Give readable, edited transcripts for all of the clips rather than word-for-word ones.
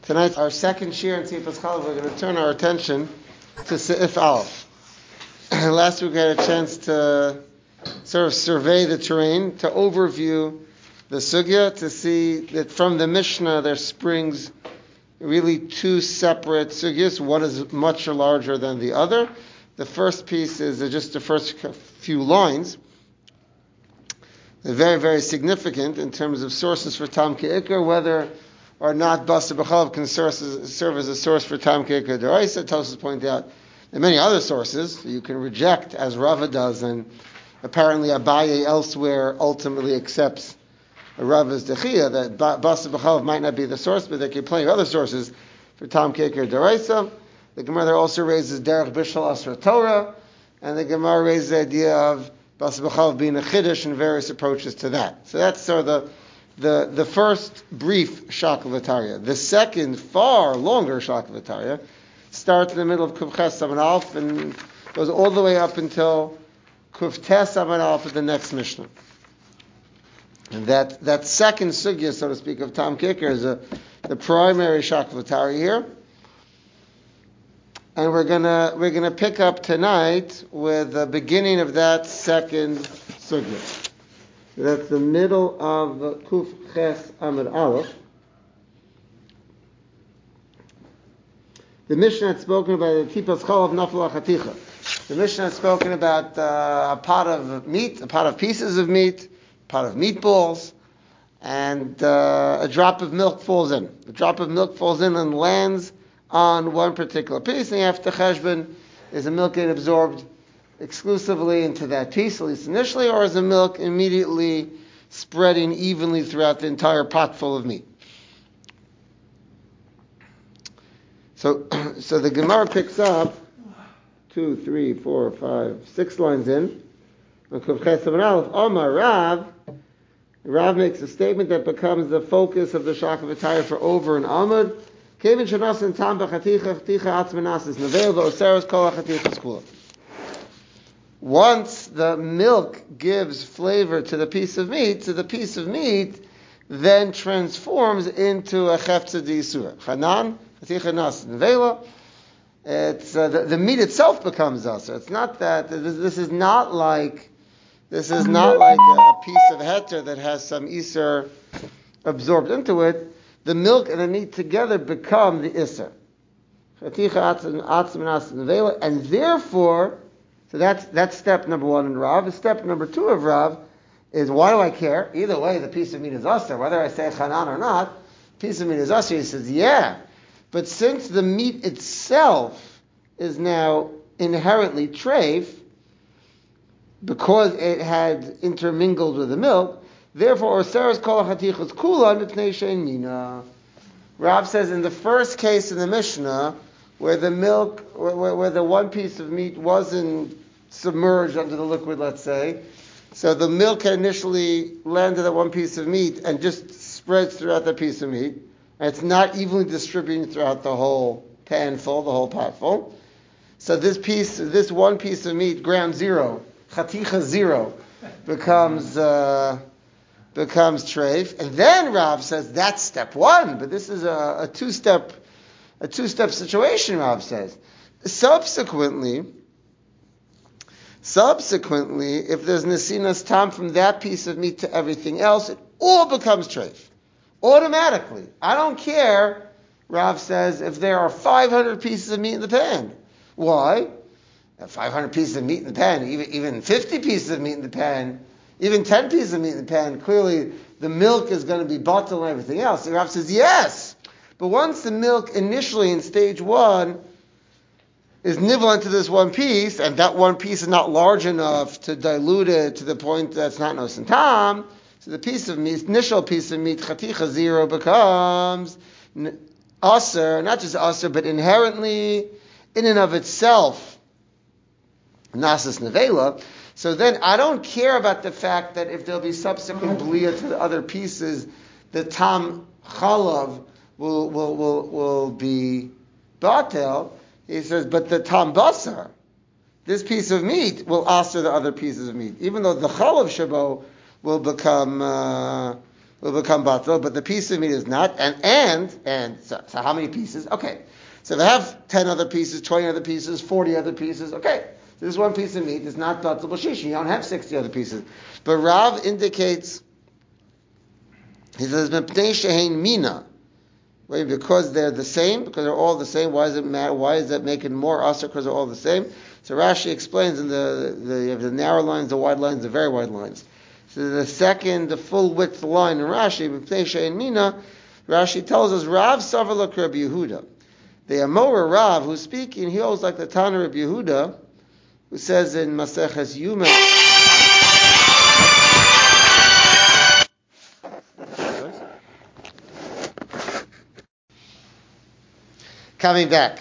Tonight, our second shir in Tzipos Chalav, we're going to turn our attention to Seif Aleph. Last week we had a chance to sort of survey the terrain, to overview the sugya, to see that from the Mishnah there springs really two separate sugyas. One is much larger than the other. The first piece is just the first few lines. They're very, very significant in terms of sources for Tam Ke'ikr, whether or not Basar B'chalav can serve as a source for Tam Ke'ikr D'oraisa. Tosfos pointed out there are many other sources you can reject, as Rava does, and apparently Abaye elsewhere ultimately accepts Rava's Dechia, that Basar B'chalav might not be the source, but there can be plenty of other sources for Tam Ke'ikr D'oraisa. The Gemara there also raises Derech Bishal Asra Torah, and the Gemara raises the idea of Basar B'chalav being a Chiddush and various approaches to that. So that's sort of the first brief Shakavatariya. The second, far longer Shakavatariya starts in the middle of Kufches Amud Aleph and goes all the way up until Kuftes Amud Aleph at the next Mishnah. And that second sugya, so to speak, of Tam Ke'ikr is the primary Shakavatariya here. And we're gonna pick up tonight with the beginning of that second sugya. That's the middle of Kuf Ches Amud Aleph. The Mishnah had spoken about the Tzipos Chalav Nafla Chaticha. The Mishnah had spoken about a pot of meat, a pot of pieces of meat, a pot of meatballs, and a drop of milk falls in. The drop of milk falls in and lands on one particular piece, and you have to cheshbon, is the milk getting absorbed exclusively into that piece, at least initially, or is the milk immediately spreading evenly throughout the entire pot full of meat? So the Gemara picks up 2, 3, 4, 5, 6 lines in. Omar Rav. Rav makes a statement that becomes the focus of the Shakavatariya for over an Amud. Once the milk gives flavor to the piece of meat, so the piece of meat then transforms into a chefza d'isura. Chanan, chaticha nas nevela. It's the meat itself becomes asa. It's not that this is not like a piece of heter that has some isur absorbed into it. The milk and the meat together become the isur. Chaticha atzim nas nevela, and therefore. So that's step number 1 in Rav. Step number 2 of Rav is, why do I care? Either way, the piece of meat is asur. Whether I say chanan or not, piece of meat is asur. He says, yeah. But since the meat itself is now inherently treif, because it had intermingled with the milk, therefore, Oseres kol hatichos kulan mipnei shein mina. Rav says in the first case in the Mishnah, where the milk, where the one piece of meat wasn't submerged under the liquid, let's say, so the milk had initially landed at one piece of meat and just spreads throughout that piece of meat, and it's not evenly distributed throughout the whole pan full, the whole pot full. So this one piece of meat, gram 0, chaticha 0, becomes treif, and then Rav says that's step 1, but this is a two-step situation, Rav says. Subsequently, if there's nesinas tam from that piece of meat to everything else, it all becomes treif. Automatically. I don't care, Rav says, if there are 500 pieces of meat in the pan. Why? 500 pieces of meat in the pan, even 50 pieces of meat in the pan, even 10 pieces of meat in the pan, clearly the milk is going to be bottled and everything else. And Rav says, yes. But once the milk initially in stage 1 is nibbled into this one piece, and that one piece is not large enough to dilute it to the point that's not nos and tam, so the piece of meat, initial piece of meat, chaticha 0, becomes asur, not just asur, but inherently, in and of itself, nasas nevela. So then I don't care about the fact that if there'll be subsequent bliya to the other pieces, the tam chalav will be batel. He says, but the tam basar, this piece of meat, will asur the other pieces of meat, even though the chalav shabo will become will become batal, but the piece of meat is not. And so how many pieces? Okay. So if I have 10 other pieces, 20 other pieces, 40 other pieces, okay. So this one piece of meat is not batal b'shishin. You don't have 60 other pieces. But Rav indicates, he says, Mepnei shehein mina. Right? Because they're the same, because they're all the same, why does it matter? Why is that making more asr? Because they're all the same. So Rashi explains in you have the narrow lines, the wide lines, the very wide lines. So the full width line in Rashi, Mepnei shehein mina, Rashi tells us, Rav savar Rabbi Yehuda. The Amora Rav who's speaking, he holds like the Tana Rabbi Yehuda, who says in Maseches Yuma. Coming back.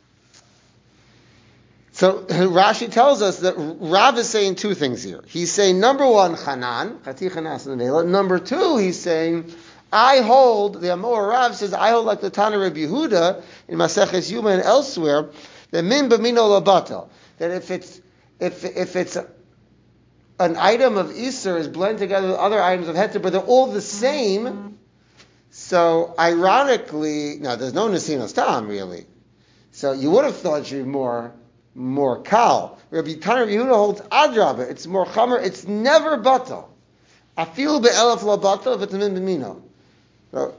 So Rashi tells us that Rav is saying two things here. He's saying, number one, Chanan, Chaticha Nasan Vela. Number two, he's saying, I hold, the Amor Rav says, I hold like the Tana Rabbi Yehuda in Maseches Yuma and elsewhere, that min b'mino labatal, that if it's an item of Isser is blended together with other items of Heter, but they're all the same, so ironically, now there's no Nesinas Tam really, so you would have thought it should be more kal. Rabbi Tana Rabbi Yehuda holds adraba, it's more chamer, it's never batal. Afil be'elef la batal if it's min b'mino. So,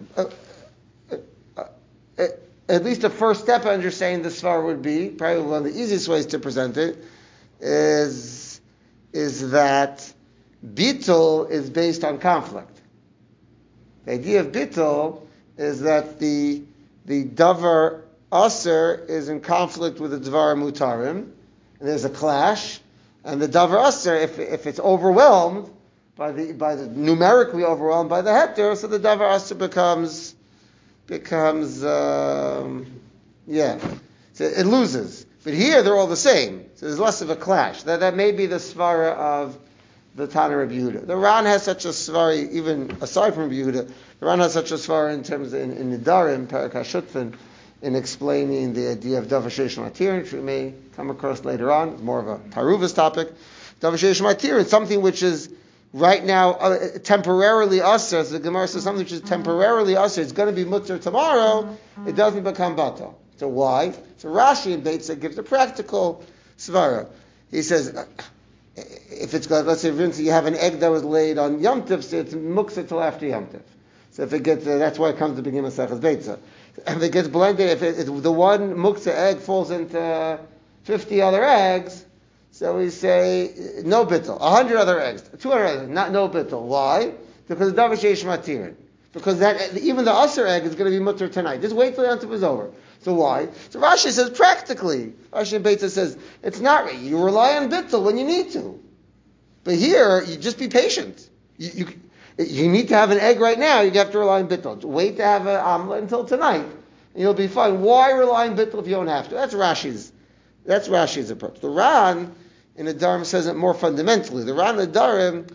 at least the first step I understand the svar would be, probably one of the easiest ways to present it, is that bittul is based on conflict. The idea of bittul is that the davar aser is in conflict with the davar mutarim, and there's a clash, and the davar aser, if it's overwhelmed, by the numerically overwhelmed by the heter, so the davar aser becomes so it loses. But here they're all the same, so there's less of a clash. That may be the svara of the Tana Rabbi Yehuda. The Ran has such a svara, even aside from Rabbi Yehuda, the Ran has such a svara in terms of, in Nidarim, Parak HaShutfin, in explaining the idea of davar sheish matir, which we may come across later on. It's more of a paruvas topic. Davar sheish matir is something which is right now temporarily usher. So the Gemara says something which is temporarily usher. It's going to be mutter tomorrow. It doesn't become batal. So why? So Rashi in Beitza gives a practical svara. He says, if it's got, let's say, for instance, you have an egg that was laid on Yom Tov, so it's muksa till after Yom Tov. So if it gets, that's why it comes to begin with Sechas Beitza. If it gets blended, if the one muksa egg falls into 50 other eggs, so we say, no bittul. 100 other eggs. 200 other eggs. Not no bittul. Why? Because the davar sheish matirin. Because that, even the usher egg is going to be mutter tonight. Just wait till the Yom Tov is over. So why? So Rashi says, practically, Rashi in Beitza says, it's not, you rely on bittul when you need to. But here, you just be patient. You need to have an egg right now, you have to rely on bittul. Wait to have an omelet until tonight, and you'll be fine. Why rely on bittul if you don't have to? That's Rashi's approach. The Ran in the Dharam says it more fundamentally. The Ran in the Dharam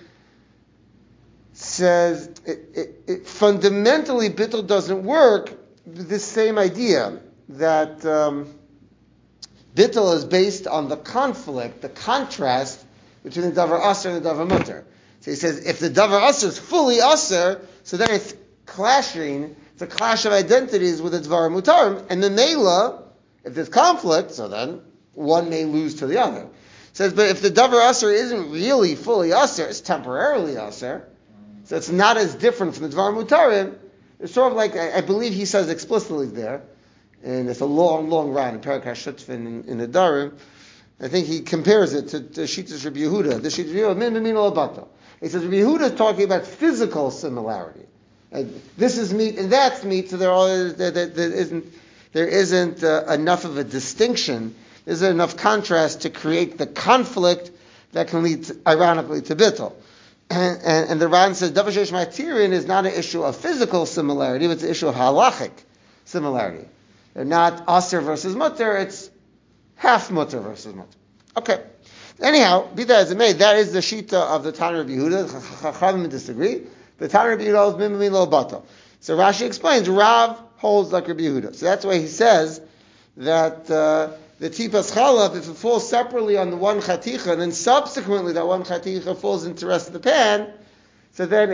says fundamentally bittul doesn't work. This same idea that bittul is based on the conflict, the contrast between the davar aser and the davar mutter. So he says if the davar aser is fully aser, so then it's clashing. It's a clash of identities with the davar mutarim, and the meila, if there's conflict, so then one may lose to the other. Says, but if the davar aser isn't really fully aser, it's temporarily aser, so it's not as different from the davar mutarim. It's sort of like, I believe he says explicitly there, and it's a long run in Parak HaShutfin in the Dharam. I think he compares it to Shittas Rabbi Yehuda. The Shittas Rabbi Yehuda, min b'min lo batal. He says Rabbi Yehuda is talking about physical similarity. This is meat and that's meat, so there isn't enough of a distinction. There isn't enough contrast to create the conflict that can lead, ironically, to bittul. And the Ran says davar sheish matirin is not an issue of physical similarity, but it's an issue of halachic similarity. They're not aser versus mutter, it's half mutter versus mutter. Okay. Anyhow, be that as it may, that is the shita of the Tana Rabbi Yehuda. Chachamim disagree. The Tana Rabbi Yehuda holds min b'min lo batal. So Rashi explains, Rav holds like Rabbi Yehuda. So that's why he says that the tipas chalav, if it falls separately on the one chaticha, and then subsequently that one chaticha falls into the rest of the pan, so then it's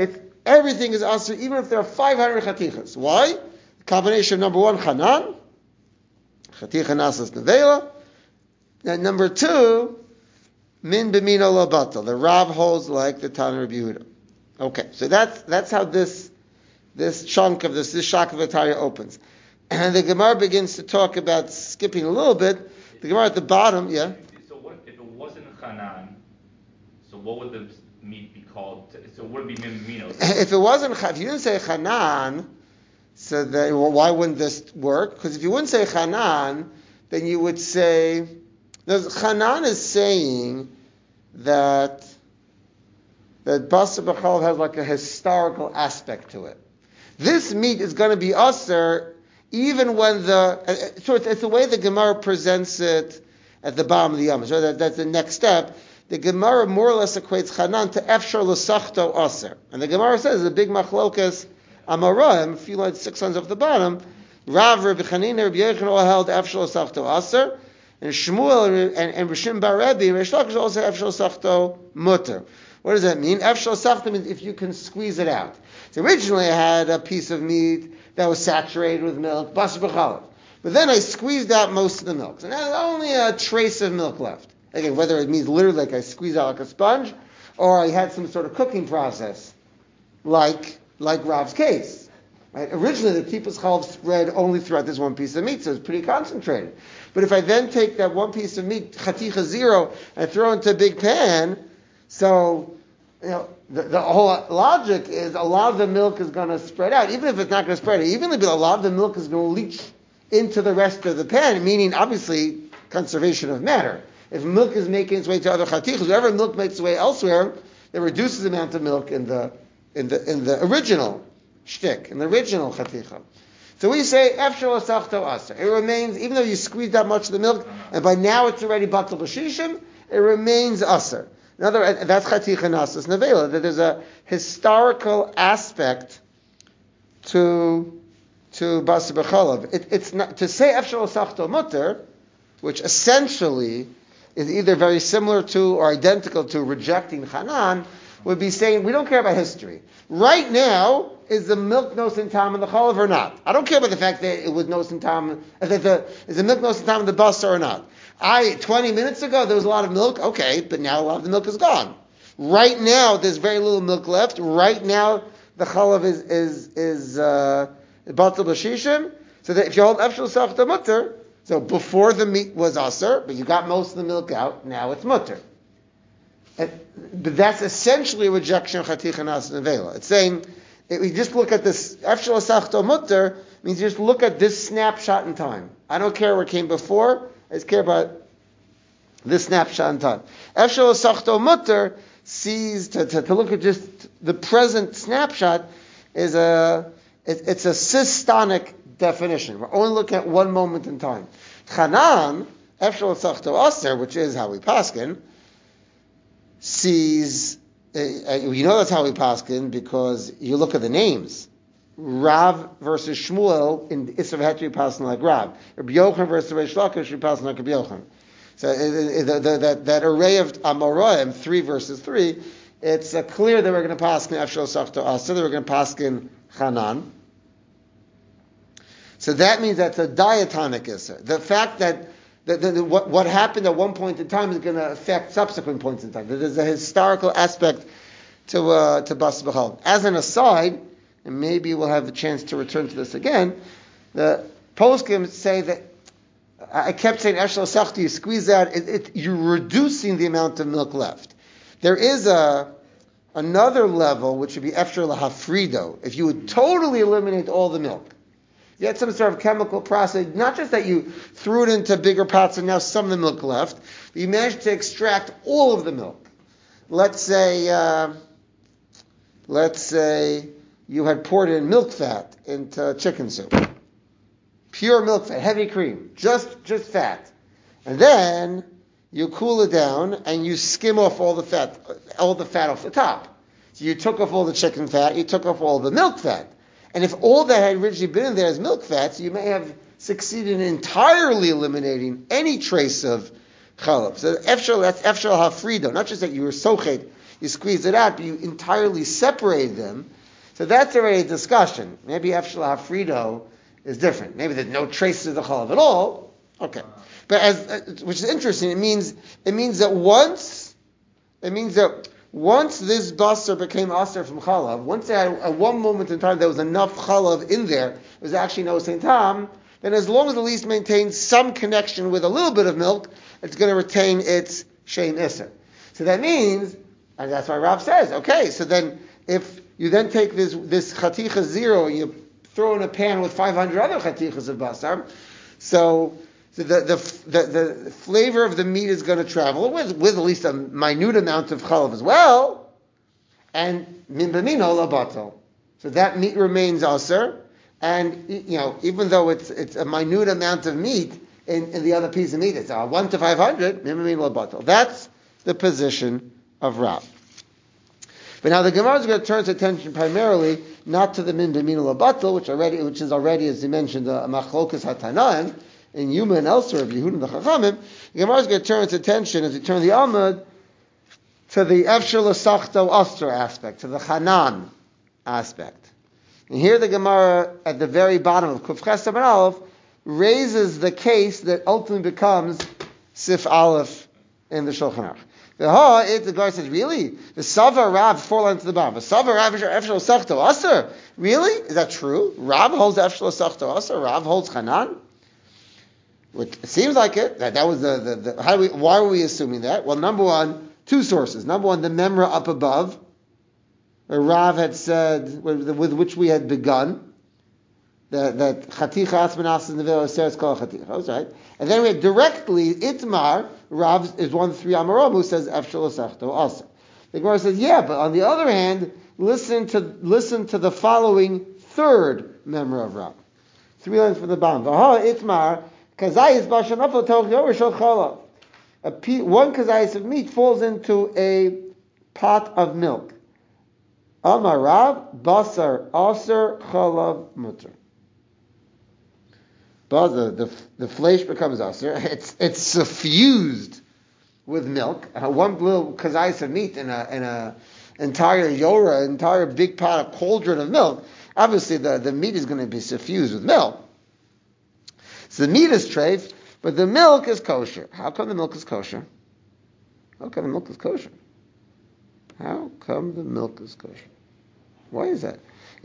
everything is asr, even if there are 500 chatichas. Why? The combination of number one, chanan, chaticha nasas nevela, and number two, min b'mino lo batal. The Rav holds like the Tana Rabbi Yehuda. Okay, so that's how this chunk of this Shak of Ataya opens. And the Gemara begins to talk about, skipping a little bit, the Gemara at the bottom, yeah? So what if it wasn't Chanan, so what would the meat be called? So it wouldn't be min b'mino. If you didn't say Chanan, so why wouldn't this work? Because if you wouldn't say Chanan, then you would say, Chanan is saying that Basar B'chalav has like a historical aspect to it. This meat is going to be aser even when so it's the way the Gemara presents it at the bottom of the Yom. So that's the next step. The Gemara more or less equates Chanan to Efshar L'Sachto aser. And the Gemara says, the big machlokas Amoraim, a few lines, 6 lines off the bottom, Rav, Rabbi Chanina, Rabbi Yechon all held Efshar L'Sachto aser, and Shmuel and Rishim Bar Rebbe and Rish Lakish also Efshar L'Sachto mutter. What does that mean? Efshar L'Sachto means if you can squeeze it out. So originally I had a piece of meat that was saturated with milk, basar b'chalav. But then I squeezed out most of the milk. So now there's only a trace of milk left. Again, whether it means literally like I squeezed out like a sponge, or I had some sort of cooking process, like Rav's case. Right? Originally the tippus chalav spread only throughout this one piece of meat, so it's pretty concentrated. But if I then take that one piece of meat, chaticha zero, and throw it into a big pan, so the whole logic is a lot of the milk is going to spread out, even if it's not going to spread out evenly, but a lot of the milk is going to leach into the rest of the pan, meaning obviously conservation of matter. If milk is making its way to other chatichas, wherever milk makes its way elsewhere, it reduces the amount of milk in the original shtick, in the original chaticha. So we say efshar l'sachto aser. It remains, even though you squeezed out much of the milk, and by now it's already batal b'shishim, it remains aser. That's chaticha nasas nevela. That there's a historical aspect to basar b'chalav. It's not to say efshar l'sachto mutter, which essentially is either very similar to or identical to rejecting Chanan, would be saying we don't care about history. Right now, is the milk nos in tam in the chalav or not? I don't care about the fact that it was nos in tam. Is the milk nos in tam in the basar or not? 20 minutes ago there was a lot of milk. Okay, but now a lot of the milk is gone. Right now there's very little milk left. Right now the chalav is batal b'shishim. So that if you hold efshar l'sachto mutter, so before the meat was aser, but you got most of the milk out, now it's mutter. But that's essentially a rejection of chaticha nas nevela. It's saying, we just look at this, efshar l'sachto mutter, means you just look at this snapshot in time. I don't care what came before, I just care about this snapshot in time. Efshar l'sachto mutter sees, to look at just the present snapshot, it's a systonic definition. We're only looking at one moment in time. Chanan, efshar l'sachto aser, which is how we paskin, sees, that's how we paskin because you look at the names. Rav versus Shmuel in Isra V'Hetri paskin like Rav. Rabbi Yochanan versus Reish Lakish paskin like Rabbi Yochanan. So that array of Amoraim, 3 versus 3, it's clear that we're going to paskin efshar l'sachto aser, that we're going to paskin Chanan. So that means that's a diatonic Isser. The fact that what happened at one point in time is going to affect subsequent points in time. There's a historical aspect to basar b'chalav. As an aside, and maybe we'll have the chance to return to this again, the poskim say that, I kept saying efshar l'sachto, you squeeze out, you're reducing the amount of milk left. There is another level, which would be efshar l'hafrido, if you would totally eliminate all the milk. You had some sort of chemical process, not just that you threw it into bigger pots and now some of the milk left, but you managed to extract all of the milk. Let's say you had poured in milk fat into chicken soup. Pure milk fat, heavy cream, just fat. And then you cool it down and you skim off all the fat off the top. So you took off all the chicken fat, you took off all the milk fat. And if all that had originally been in there is milk fats, you may have succeeded in entirely eliminating any trace of chalab. So that's efshar hafrido. Not just that you were sochet, you squeezed it out, but you entirely separated them. So that's already a discussion. Maybe Efshel Hafrido is different. Maybe there's no traces of the chalav at all. Okay. But which is interesting, it means that once this basar became aser from chalav, once they had at one moment in time there was enough chalav in there, there was actually no same tam, then as long as it at least maintains some connection with a little bit of milk, it's going to retain its shein iser. So that means, and that's why Rav says, okay, so then if you then take this chaticha zero and you throw in a pan with 500 other chatichas of basar, so the flavor of the meat is going to travel with at least a minute amount of chalav as well, and min b'mino la batal. So that meat remains aser, and even though it's a minute amount of meat in the other piece of meat, it's 1 to 500 min b'mino la batal. That's the position of Rav. But now the Gemara is going to turn its attention primarily not to the min b'mino la batal, which is already, as you mentioned, a machlokas hatanaim in Yuma and elsewhere of Yehuda and the Chachamim. The Gemara is going to turn its attention as we turn the Amud to the Efshel L'Sachto Aster aspect, to the Hanan aspect. And here the Gemara at the very bottom of Kuf Ches Amud Aleph raises the case that ultimately becomes Sif Aleph in the Shulchan Aruch. The Gemara says, really? The Sava Rav, 4 lines to the bottom. The Sava Rav is Efshel L'Sachto Aster? Really? Is that true? Rav holds Efshel L'Sachto Aster? Rav holds Hanan? Which it seems like it. That was why were we assuming that? Well, number one, 2 sources. Number one, the Memra up above, where Rav had said, with which we had begun, that Chaticha Asmanas Nevela Seres Kol Chaticha. That was right. And then we had directly Itmar. Rav is one of the 3 Amorim who says Efshel L'Sachto also. The Gemara says, yeah, but on the other hand, listen to the following 3rd Memra of Rav. 3 lines from the bottom. V'ha Itmar. Kazayis b'shanafel toch yomer shel chalav. One kazayis of meat falls into a pot of milk. Amar Rav basar aser chalav mutter. But the flesh becomes aser. It's suffused with milk. One little kazayis of meat in a entire yora, entire big pot, a cauldron of milk. Obviously, the meat is going to be suffused with milk. So the meat is treif, but the milk is kosher. How come the milk is kosher? How come the milk is kosher? How come the milk is kosher? Why is that?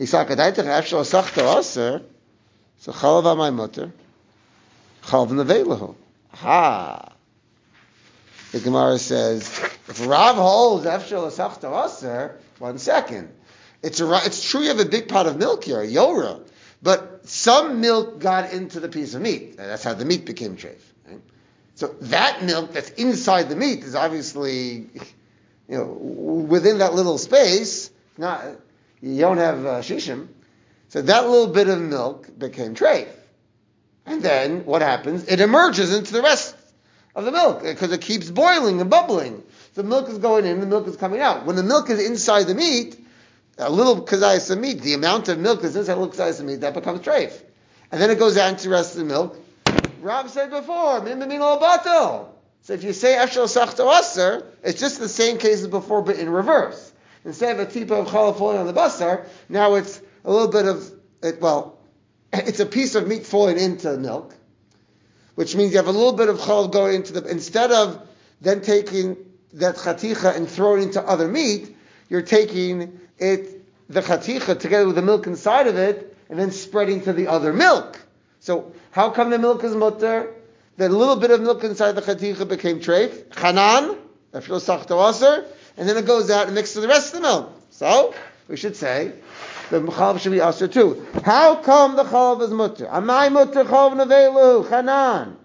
So chalav amay mutter, chalav nevelahu. Ha. The Gemara says, if Rav holds efshel asachto aser, 1 second. It's true you have a big pot of milk here, a yora. But some milk got into the piece of meat. That's how the meat became treif. Right? So that milk that's inside the meat is obviously, within that little space. You don't have shishim. So that little bit of milk became treif. And then what happens? It emerges into the rest of the milk because it keeps boiling and bubbling. The milk is going in, the milk is coming out. When the milk is inside the meat, a little kazayas of meat, the amount of milk is inside a little kazayas of meat, that becomes treif. And then it goes out into the rest of the milk. Rav said before, min b'mino batel. So if you say efshel sachto aser, it's just the same case as before, but in reverse. Instead of a tipa of chalav falling on the basar, now it's a little bit of, it's a piece of meat falling into milk, which means you have a little bit of chalav going into instead of then taking that chaticha and throwing it into other meat, you're taking the chaticha together with the milk inside of it, and then spreading to the other milk. So how come the milk is mutter? That little bit of milk inside the chaticha became treif, chanan, efshel sachto aser, and then it goes out and mixes with the rest of the milk. So we should say the chalav should be aser too. How come the chalav is mutter? Amai mutter chalav nevelu chanan.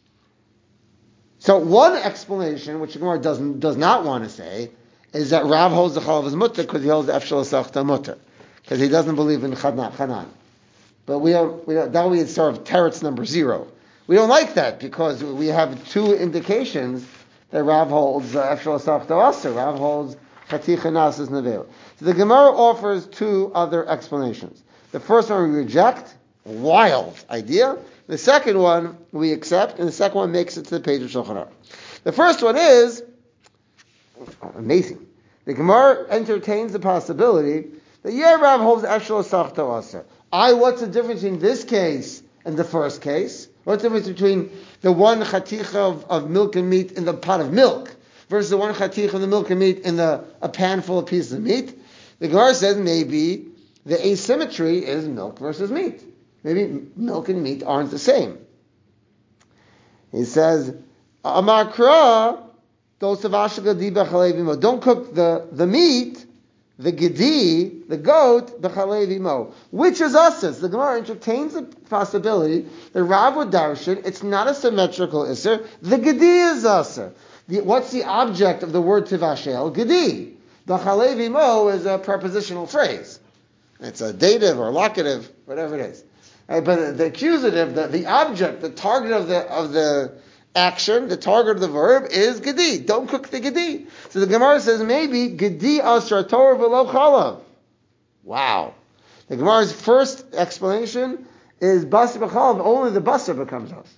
So one explanation, which the Gemara does not want to say, is that Rav holds the chalav as mutter because he holds the efshel sachta mutter, because he doesn't believe in chanan. But we don't. That would be sort of teretz number 0. We don't like that because we have 2 indications that Rav holds efshel sachta aser. Rav holds chaticha nasas nevel. So the Gemara offers 2 other explanations. The first one we reject, wild idea. The second one we accept, and the second one makes it to the page of Shulchan Aruch. The first one is amazing. The Gemara entertains the possibility The Rav holds Eshel Sachto Aser. What's the difference in this case and the first case? What's the difference between the one chaticha of milk and meat in the pot of milk versus the one chaticha of the milk and meat in a pan full of pieces of meat? The Gemara says maybe the asymmetry is milk versus meat. Maybe milk and meat aren't the same. He says, Amar Kra, don't cook the meat, the gedi, the goat, b'chalevimo, which is usas. The Gemara entertains the possibility that Rav would darshan, it's not a symmetrical isser, the gedi is usar. What's the object of the word tivashel? Gedi. B'chalevimo is a prepositional phrase. It's a dative or locative, whatever it is. But the accusative, the object, the target of the action, the target of the verb is gedi. Don't cook the gedi. So the Gemara says maybe gedi asra Torah v'lo chalav. Wow. The Gemara's first explanation is basar b'chalav, only the basar becomes us.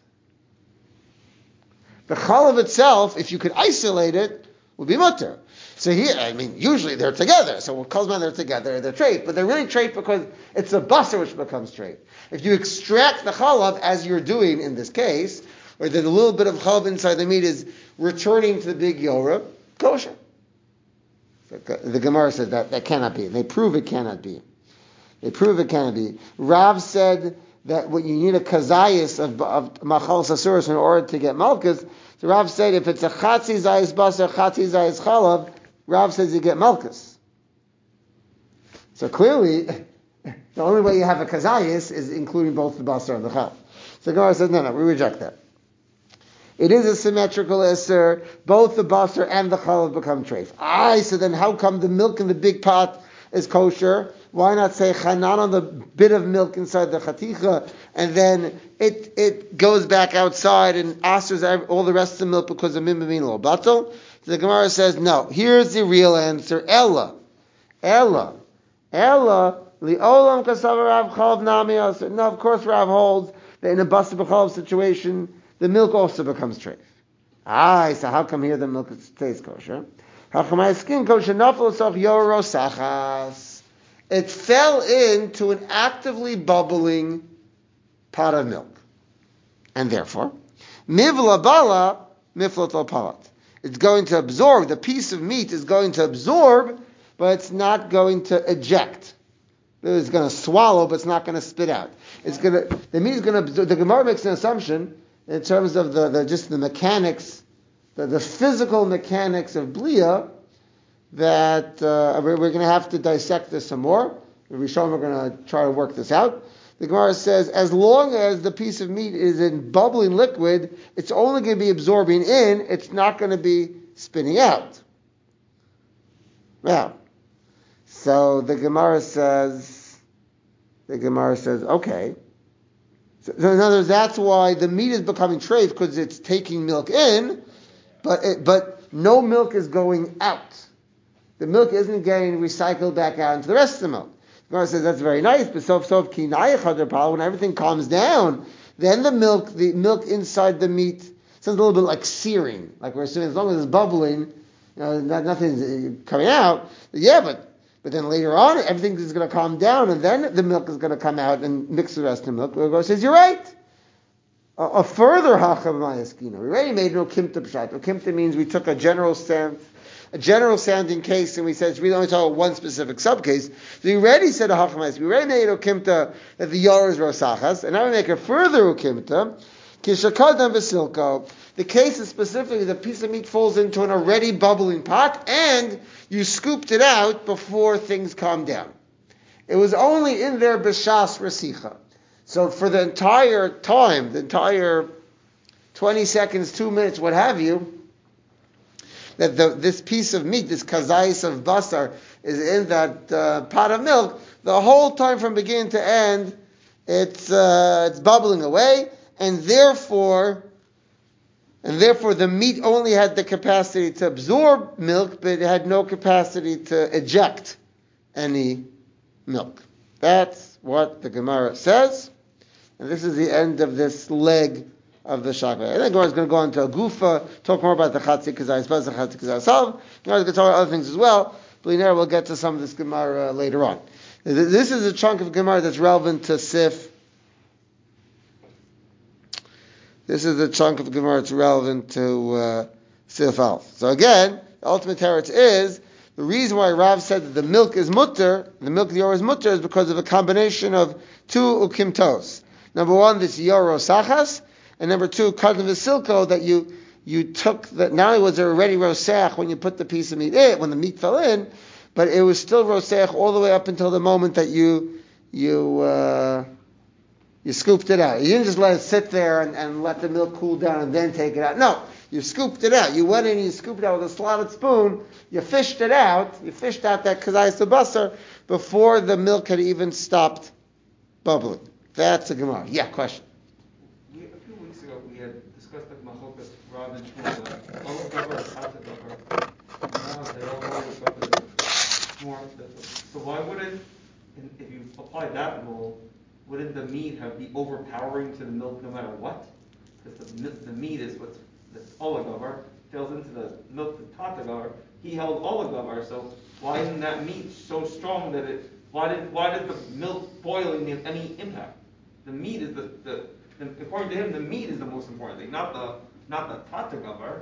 The chalav itself, if you could isolate it, would be mutter. So here, usually they're together. So when Kozman they're together, they're trait, but they're really trait because it's the basar which becomes trait. If you extract the chalav, as you're doing in this case, or that a little bit of chalav inside the meat is returning to the big yorah, kosher. The Gemara says that cannot be. They prove it cannot be. Rav said that when you need a kazayis of machal sasuris in order to get malchus, so Rav said if it's a chatzi zayis basar, chatzi zayis chalav, Rav says you get malchus. So clearly, the only way you have a kazayis is including both the basar and the chalav. So the Gemara says no, we reject that. It is a symmetrical esser. Both the basar and the chalav become treif. So then how come the milk in the big pot is kosher? Why not say chanan on the bit of milk inside the chaticha, and then it goes back outside and asters all the rest of the milk because of mimbamin lo batel? So the Gemara says no. Here's the real answer. Ella, liolam kasav Rav chalav nami aser. No, of course Rav holds that in a basar b'chalav situation, the milk also becomes treif. So how come here the milk stays kosher? It fell into an actively bubbling pot of milk. And therefore, mivla bala miflat al palat. It's going to absorb, the piece of meat is going to absorb, but it's not going to eject. It's going to swallow, but it's not going to spit out. The meat is going to absorb. The Gemara makes an assumption in terms of the mechanics, the physical mechanics of blia, that we're going to have to dissect this some more. We're going to try to work this out. The Gemara says, as long as the piece of meat is in bubbling liquid, it's only going to be absorbing in, it's not going to be spinning out. Now, so the Gemara says, okay. So in other words, that's why the meat is becoming treif, because it's taking milk in, but no milk is going out. The milk isn't getting recycled back out into the rest of the milk. The Gemara says that's very nice, but when everything calms down, then the milk inside the meat sounds a little bit like searing. Like we're assuming as long as it's bubbling, nothing's coming out. Yeah, but then later on, everything is going to calm down, and then the milk is going to come out and mix the rest of the milk. The Gemara says, you're right. A further hacham ma'askina. We already made no kimta pshat. Kimta means we took a general sounding case, and we said it's really only talking about one specific subcase. So we already said a hacham ma'askina. We already made okimta that the yar is rosachas, and now we make a further okimta. Kishakadam v'silko. The case is specifically the piece of meat falls into an already bubbling pot, and you scooped it out before things calmed down. It was only in there b'shas rasicha. So for the entire time, the entire 20 seconds, 2 minutes, what have you, that this piece of meat, this kazayis of basar, is in that pot of milk, the whole time from beginning to end, it's bubbling away, and therefore the meat only had the capacity to absorb milk, but it had no capacity to eject any milk. That's what the Gemara says, and this is the end of this leg of the shakla. And then the Gemara is going to go into a gufa, talk more about the chatzi kazayis bas, the chatzi kazayis salv. The Gemara is going to talk about other things as well, Blinera, we'll get to some of this Gemara later on. This is a chunk of Gemara that's relevant to Sif. This is a chunk of Gemara that's relevant to Sif Alf. So again, the ultimate teretz is the reason why Rav said that the milk is mutter, the milk of the Yorah is mutter, is because of a combination of two ukimtos. Number one, this Yoro Sachas, and number two, Kadam Vasilko, that you took, that not only was there already Roseach when you put the piece of meat in, when the meat fell in, but it was still Roseach all the way up until the moment that you scooped it out. You didn't just let it sit there and let the milk cool down and then take it out. No, you scooped it out. You went in and you scooped it out with a slotted spoon. You fished it out. You fished out that kazayis basar before the milk had even stopped bubbling. That's a Gemara. Yeah, question. A few weeks ago we had discussed that Machokas Rav and Shmuel, all of Gavar, Tata Gavar. Now they're all more. So why wouldn't, if you apply that rule, wouldn't the meat be overpowering to the milk no matter what? Because the meat is what's oligavar, falls into the milk, the Tata Gavar. He held oligavar, so why isn't that meat so strong that it? Why did the milk boiling have any impact? The meat is the according to him, the meat is the most important thing, not the Tata Gavar.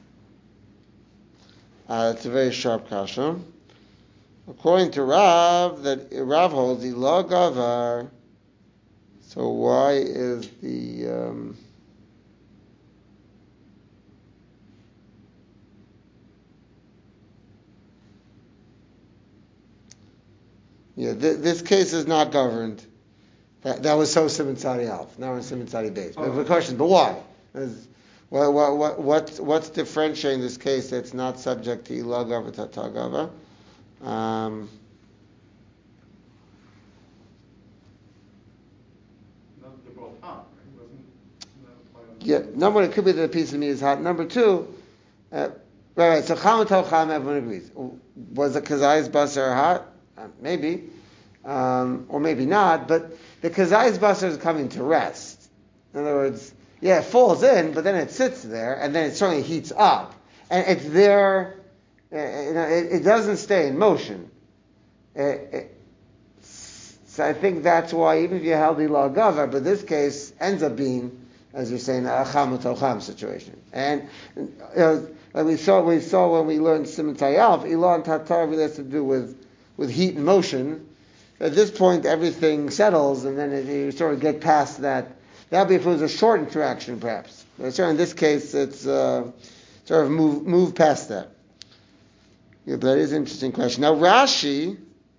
It's a very sharp kasha. According to Rav, that Rav holds the law gavar. So why is the this case is not governed. That was so Simon Tzadi Alf. Now we're in Simon Tzadi Beis. But the question, but why? What's differentiating this case that's not subject to Ilah Gava Tata Gava? They're both hot, right? Yeah, number one, it could be that a piece of meat is hot. Number two, right, so Cham Cham, everyone agrees. Was the Kazai's basar hot? Maybe. Or maybe not, but the Kazai's basar is coming to rest. In other words, yeah, it falls in, but then it sits there, and then it certainly heats up. And it's there, it doesn't stay in motion. So I think that's why, even if you held Ilah Gavar, but this case ends up being, as you're saying, a Cham Tocham situation. And like we saw when we learned Siman Tayalf, Ilah and Tatar really has to do with heat and motion. At this point, everything settles, and then you sort of get past that. That would be if it was a short interaction, perhaps. But certainly in this case, it's sort of move past that. Yeah, but that is an interesting question. Now, Rashi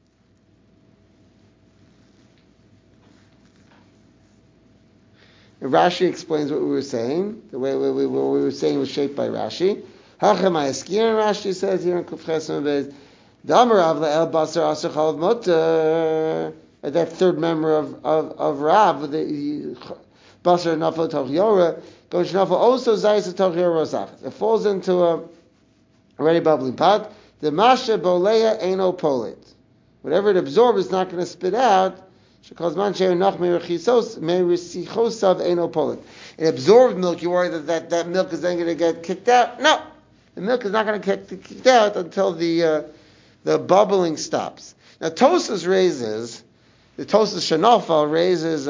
explains what we were saying. The way what we were saying was shaped by Rashi. Hachamay Rashi says here in Kufches Mebez, Damarav le'el basar asur chalav mutter. That third member of Rav, the basar nafal toch yora, goes nafal also zayis toch yora rosach. It falls into a already bubbling pot. The masha boleya eino polit. Whatever it absorbs is not going to spit out. It absorbed milk. You worry that milk is then going to get kicked out? No, the milk is not going to get kicked out until the bubbling stops. Now Tosas raises Shanafal raises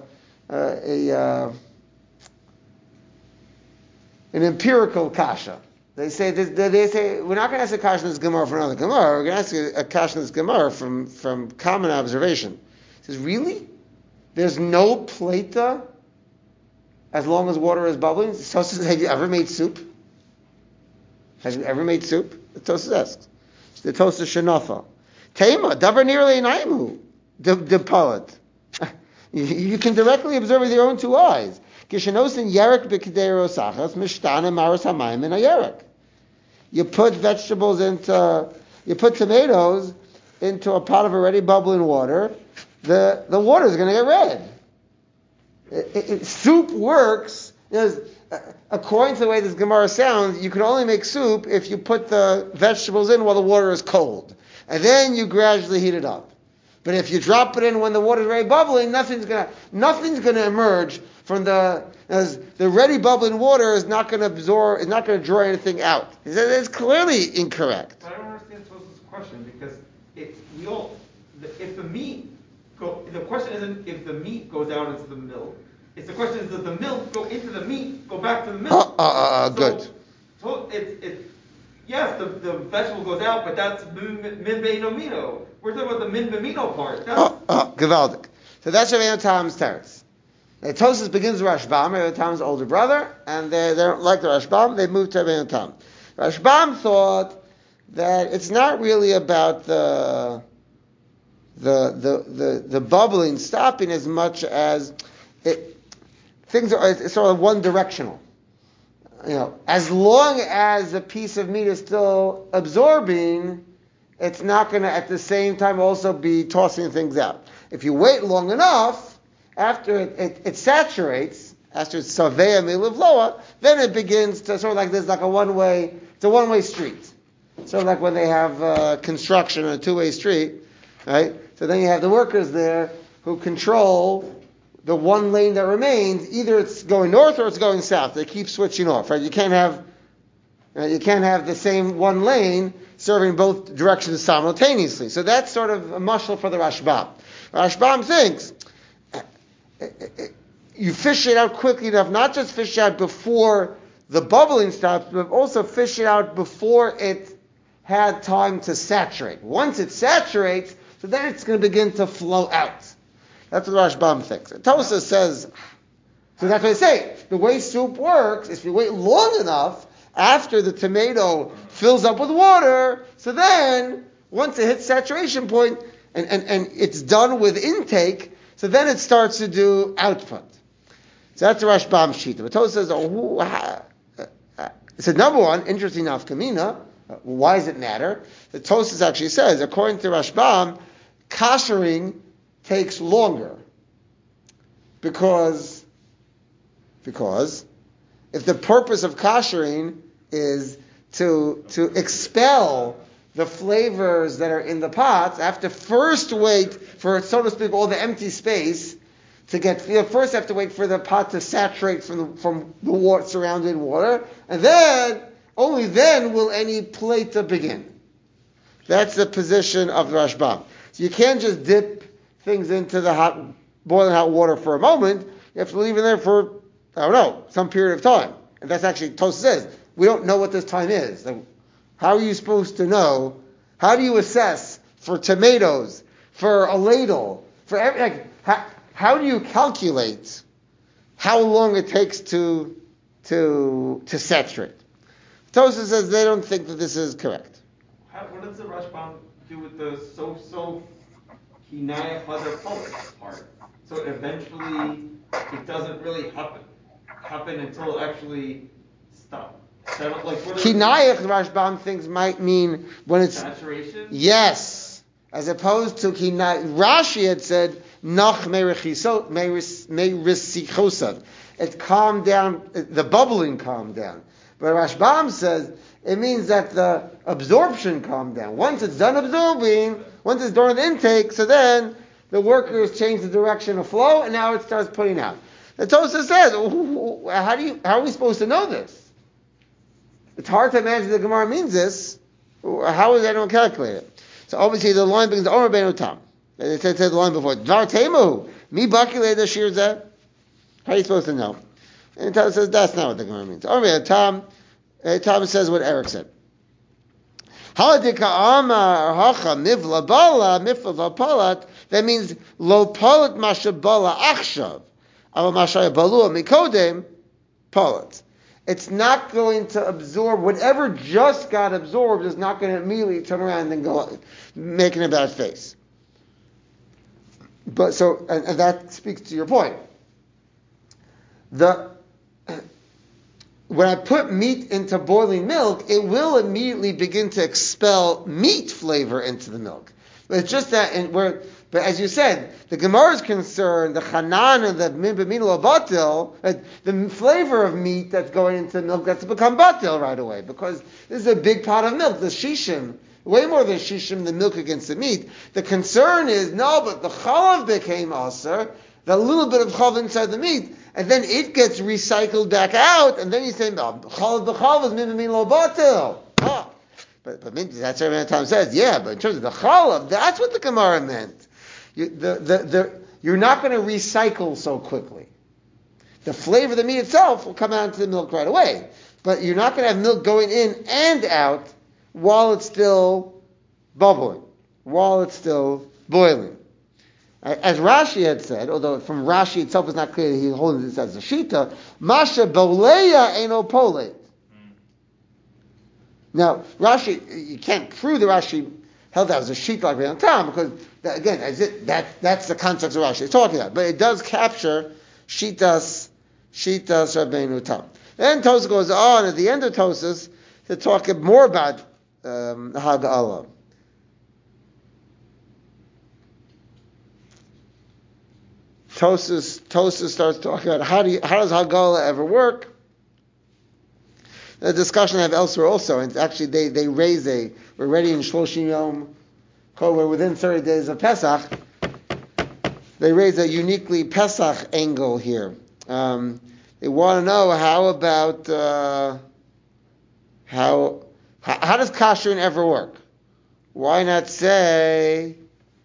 an empirical kasha. They say we're not going to ask a kasha in this Gemara for another Gemara. We're going to ask a kasha in this Gemara from common observation. He says, really? There's no plata as long as water is bubbling? Tosas says, have you ever made soup? Have you ever made soup? The Tosas asks. The Tosas Shanafa. Tema, davar nearly naimu, depalat. You can directly observe with your own two eyes. Gishanosin yerek b'kedei rosachas, mishtana maros hamayim in a yerek. You put tomatoes into a pot of already bubbling water, the water is going to get red. Soup works, according to the way this Gemara sounds, you can only make soup if you put the vegetables in while the water is cold. And then you gradually heat it up. But if you drop it in when the water is already bubbling, nothing's going to emerge from as the ready bubbling water is not going to absorb, is not going to draw anything out. It's clearly incorrect. But I don't understand Tos's question. question because if the meat the question isn't if the meat goes out into the milk. It's the question is does the milk go into the meat, go back to the milk? Good. So it's yes, the vegetable goes out, but that's min beino mino. We're talking about the min beino part. Gewaldig. So that's Rabbeinu Tam's teretz. Tosfos begins with Rashbam, Rabbeinu Tam's older brother, and they don't like the Rashbam. They moved to Rabbeinu Tam. Rashbam thought that it's not really about the bubbling stopping as much as things are. It's sort of one directional. As long as a piece of meat is still absorbing, it's not going to at the same time also be tossing things out. If you wait long enough, after it saturates, after it's savea milivloa, then it begins to sort of like this, like it's a one-way street. Sort of like when they have construction on a two-way street, right? So then you have the workers there who control the one lane that remains. Either it's going north or it's going south. They keep switching off, right? You can't have the same one lane serving both directions simultaneously. So that's sort of a mashal for the Rashbam. Rashbam thinks you fish it out quickly enough, not just fish it out before the bubbling stops, but also fish it out before it had time to saturate. Once it saturates, so then it's going to begin to flow out. That's what Rashbam thinks. Tosfos says, so that's what they say. The way soup works is if you wait long enough after the tomato fills up with water, so then once it hits saturation point and it's done with intake, so then it starts to do output. So that's the Rashbam shita. But Tosfos says, so number one, interesting nafkamina. Why does it matter? The Tosfos actually says, according to Rashbam, kashering takes longer because if the purpose of kashering is to expel the flavors that are in the pots, I have to first wait for, so to speak, all the empty space to get. First, I have to wait for the pot to saturate from the water, surrounding water, and then only then will any plata begin. That's the position of the Rashbam. So you can't just dip things into the boiling hot water for a moment. You have to leave it there for, some period of time. And that's actually, Tosfos says, we don't know what this time is. Like, how are you supposed to know? How do you assess for tomatoes, for a ladle, for every, how do you calculate how long it takes to saturate? Tosfos says they don't think that this is correct. What does the Rashbam do with the so kinaya other part? So eventually it doesn't really happen until it actually stops. Kinayach, the Rashbam thinks might mean when it's saturation. Yes, as opposed to kinayach. Rashi had said nach meirisichosav. It calmed down. The bubbling calmed down. But Rashbam says it means that the absorption calmed down. Once it's done absorbing, once it's done with intake, so then the workers change the direction of flow, and now it starts putting out. The Tosfos says, how are we supposed to know this? It's hard to imagine the Gemara means this. How is anyone calculate it? So obviously the line begins Omer Beinu Tam. They said the line before. Dvar Temu, mi bakile the shir zeh. How are you supposed to know? And Tom says that's not what the Gemara means. Omer Beinu Tam. Tom says what Eric said. Haladika Amar Hacha Mivla Bala Mifla Palat. That means Lo Palat Mashabala Achshav. Ama Mashaya Balua Mikodem Palat. It's not going to absorb whatever just got absorbed is not going to immediately turn around and go making a bad face. But so and that speaks to your point. When I put meat into boiling milk, it will immediately begin to expel meat flavor into the milk. But it's just that, but as you said, the Gemara is concerned, the chanan and the min b'mino batil, the flavor of meat that's going into the milk, that's become batil right away, because this is a big pot of milk, the shishim, way more than shishim, the milk against the meat. The concern is, no, but the chalav became aser, the little bit of chalav inside the meat, and then it gets recycled back out, and then you say, no, chalav b'chalav is min b'mino batil. But that's what Rabbeinu Tam says. Yeah, but in terms of the challah, that's what the Gemara meant. You're not going to recycle so quickly. The flavor of the meat itself will come out into the milk right away, but you're not going to have milk going in and out while it's still bubbling, while it's still boiling. As Rashi had said, although from Rashi itself is not clear that he's holding this as a shita, Masha Boleya Eino Poleit. Now, Rashi, you can't prove that Rashi held that as a shita like Rabbeinu Tam, because, again, that's the context of Rashi is talking about. But it does capture shitas Rabbeinu Tam. Then Tosas goes on at the end of Tosas to talk more about Hag'ala. Tosas starts talking about how does Hag'ala ever work. The discussion I have elsewhere also, and actually they raise we're already in Shloshim Yom, we're within 30 days of Pesach. They raise a uniquely Pesach angle here. They want to know how about how does kashrut ever work? Why not say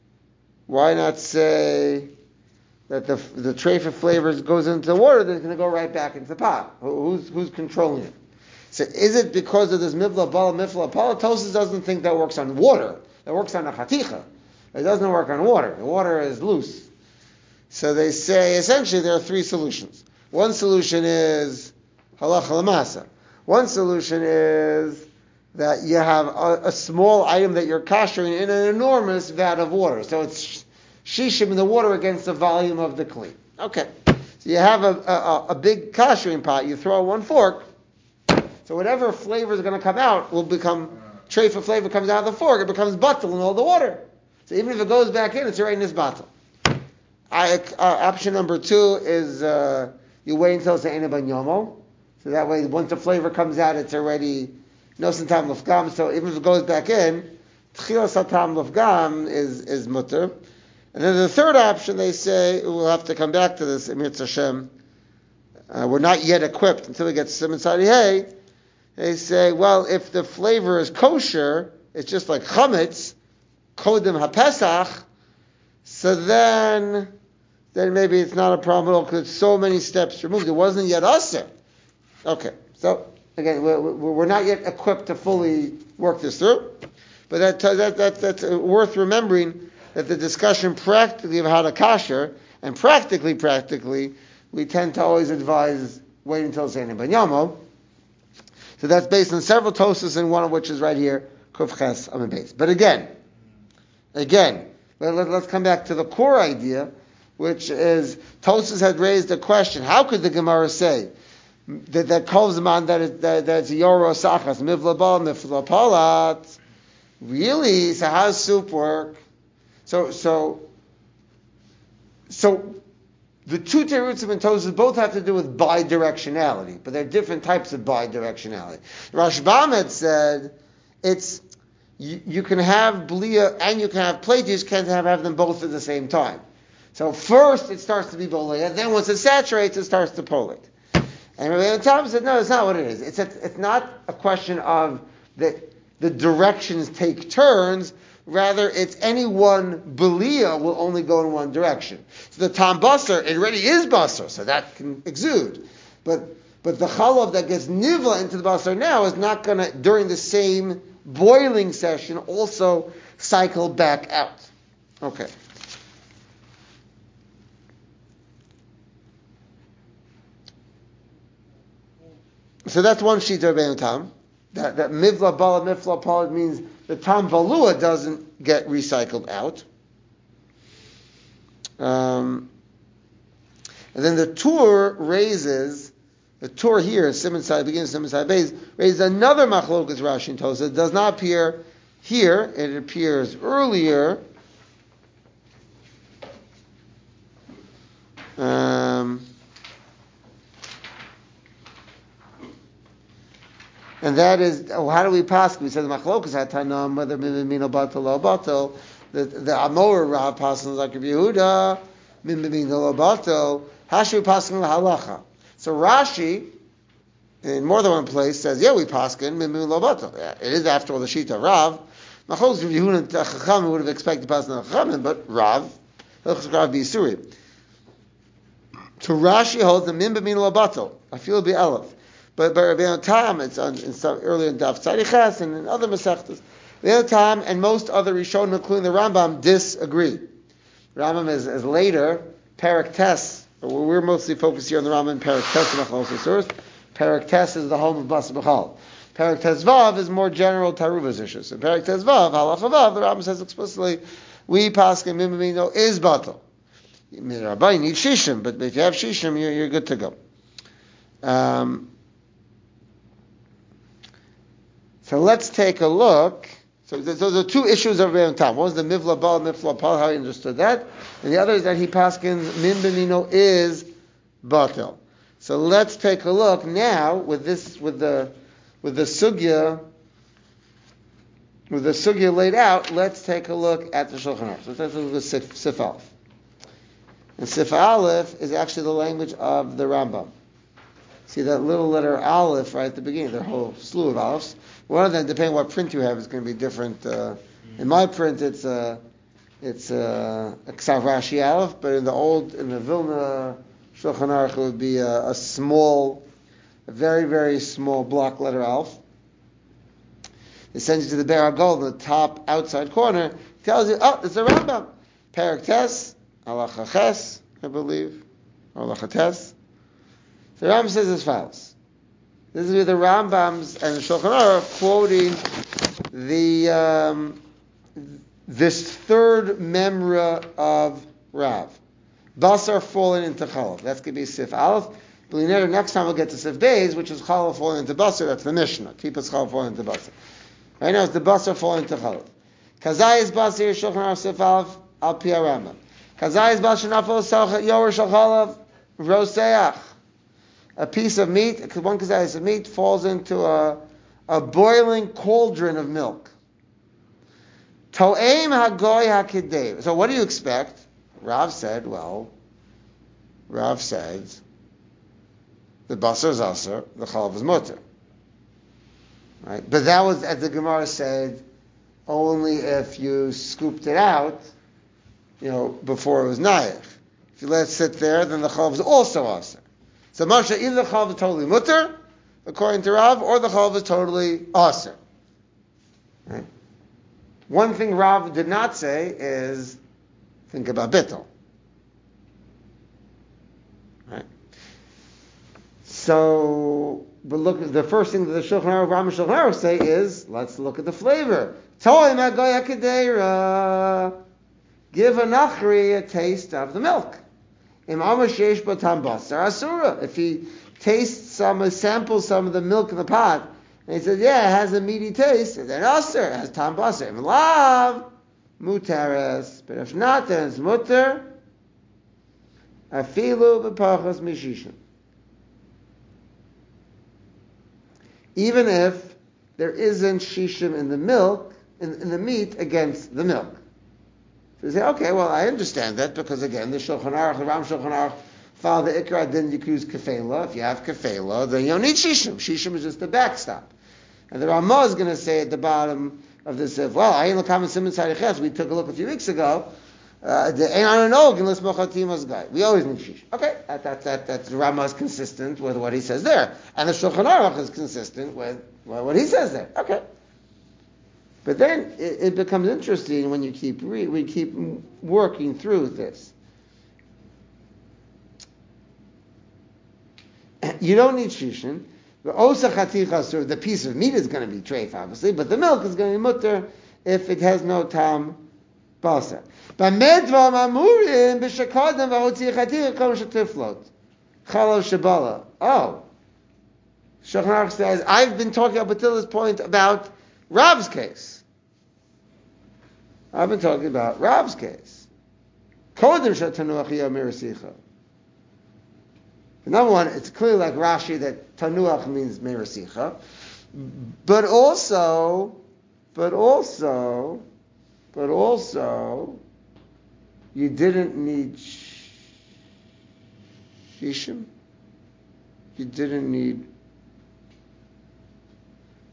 that the tray for flavors goes into the water, then it's going to go right back into the pot? Who's controlling it? So is it because of this mivla bala mifla pala? Tosas doesn't think that works on water. That works on a chaticha. It doesn't work on water. The water is loose. So they say essentially there are three solutions. One solution is halacha l'masa. One solution is that you have a small item that you're kashering in an enormous vat of water. So it's shishim in the water against the volume of the kli. Okay. So you have a big kashering pot. You throw one fork. So whatever flavor is going to come out will become, tray for flavor comes out of the fork, it becomes bottle in all the water. So even if it goes back in, it's already in this bottle. Option number two is you wait until it's an ban yomo. So that way, once the flavor comes out, it's already no satam lefgam. So even if it goes back in, tchil satam lefgam is mutter. And then the third option, they say, we'll have to come back to this, Emir Hashem. We're not yet equipped until we get to Simon Sadihei. They say, well, if the flavor is kosher, it's just like chametz, kodim hapesach, so then maybe it's not a problem at all because it's so many steps removed. It wasn't yet aser. Okay, so again, we're not yet equipped to fully work this through, but that's worth remembering that the discussion practically of how to kasher, and practically, we tend to always advise wait until Zayin Ben Yamo. So that's based on several Tosas, and one of which is right here, Kuf Ches Amid Beis. But again, let's come back to the core idea, which is Tosas had raised a question: how could the Gemara say that Kol Zman that's Yoro Sachas Mivla Bal Mivla Palat? Really? So how does soup work? So the two terutzim and Tosas both have to do with bidirectionality, but they're different types of bidirectionality. Rashbam had said it's you can have blia and you can have plate. You just can't have them both at the same time. So first it starts to be bolia, then once it saturates, it starts to polate. And Rabbeinu Tam said, no, that's not what it is. It's not a question of the directions take turns. Rather, it's any one belia will only go in one direction. So the tam basar, it already is basar, so that can exude. But the chalav that gets nivla into the basar now is not going to, during the same boiling session, also cycle back out. Okay. So that's one sheet of Rabbeinu Tam. That mivla bala mifla pala means the tam valua doesn't get recycled out. And then the Tur here, Simon Side begins, Simon Side Beis, raises another machlokas Rashi and Tosas. It does not appear here, it appears earlier. And that is, how do we pass? We said the machlokas hatanam whether mimino batal lo batal. The Amor Rav passes like Rabbi Yehuda mimino lo batal. How should we pass the halacha? So Rashi in more than one place says, yeah, we paskin mimun lo batal. It is after all the shita of Rav. Machos Rav Yehuda and Chachamim would have expected paskin Chachamim, but Rav Hilchos Rav B'Yisuri. So Rashi holds the min b'min lo batal. I feel be aleph. But Rabbeinu Tam, it's in some earlier in Daf Tzadiches and in other Masechtas. Rabbeinu Tam and most other Rishonim, including the Rambam, disagree. Rambam is later, Parak Tes. We're mostly focused here on the Rambam, Parak Tes and Achal Sisuros. Parak Tes is the home of Bas B'chal. Parak Tes Vav is more general Taruvas issues. In Parak Tes Vav, Halacha Vav, the Rambam says explicitly, we paskin min b'mino is batal. You need shishim, but if you have shishim, you're good to go. So let's take a look. So those are two issues of Rebbeinu Tam. One was the mivla bal, mivla pal, how he understood that, and the other is that he paskins min b'mino is batal. So let's take a look now with the sugya laid out. Let's take a look at the Shulchan Aruch. So let's look at Sif Aleph. And Sif Aleph is actually the language of the Rambam. See that little letter Aleph right at the beginning. There are a whole slew of Alephs. One of them, depending on what print you have, is going to be different. In my print, it's a Ksav Rashi Aleph, but in the Vilna Shulchan Aruch, it would be a very, very small block letter Aleph. It sends you to the Be'er HaGol in the top outside corner. It tells you, oh, it's a Rambam. Parak Tes, Halacha Ches, I believe, or Halacha Tes. The Rambam says as follows. This is the Rambam's and the Shulchan Aruch quoting this third memra of Rav. Basar falling into Chalav. That's going to be Sif Aleph. But next time we'll get to Sif Beis, which is Chalav falling into Basar. That's the Mishnah. Keep us Chalav falling into Basar. Right now it's the Basar falling into Chalav. Kazai is Basar, Shulchan Aruch Sif Aleph, Al Pi Rambam. Kazai is Basar Nafal Yower Shal Chalav, Roseach. A piece of meat, one kazayas of meat, falls into a boiling cauldron of milk. To'em hagoy hakidei. So what do you expect? Rav said, the basar is aser, the chalav is mutter. Right? But that was, as the Gemara said, only if you scooped it out, before it was nayach. If you let it sit there, then the chalav is also aser. So Moshe, either the chalav is totally mutter, according to Rav, or the chalav is totally aser. Right? One thing Rav did not say is, think about bittul. Right? So, but look, the first thing that the Shulchan Aruch, Rambam Shulchan Aruch say is, let's look at the flavor. Toim hagoya kedera. Give a nachri a taste of the milk. If he samples some of the milk in the pot, and he says, yeah, it has a meaty taste, then aser, it has tam basar. If lav, mutares. But if not, then it's mutter. Afilu b'pachas mishishim. Even if there isn't shishim in the milk, in the meat against the milk. So you say, okay, well, I understand that because, again, the Shulchan Aruch, the Ram Shulchan Aruch, follow the Ikra, then you use kefela. If you have kefela, then you don't need shishim. Shishim is just the backstop. And the Ramah is going to say at the bottom of this, well, Ayin L'Kam Siman Tzadiches, we took a look a few weeks ago, the Ein Anon Og, unless Mochatim Guy. We always need shishim. Okay, that the Ramah is consistent with what he says there. And the Shulchan Aruch is consistent with what he says there. Okay. But then it becomes interesting when you keep working through this. You don't need shishim. The piece of meat is going to be treif, obviously, but the milk is going to be mutter if it has no tam basar. Oh, Shulchan Aruch says, I've been talking up until this point about Rav's case. I've been talking about Rav's case. Number one, it's clearly like Rashi that tanuach means merasicha, but also, you didn't need shishim. You didn't need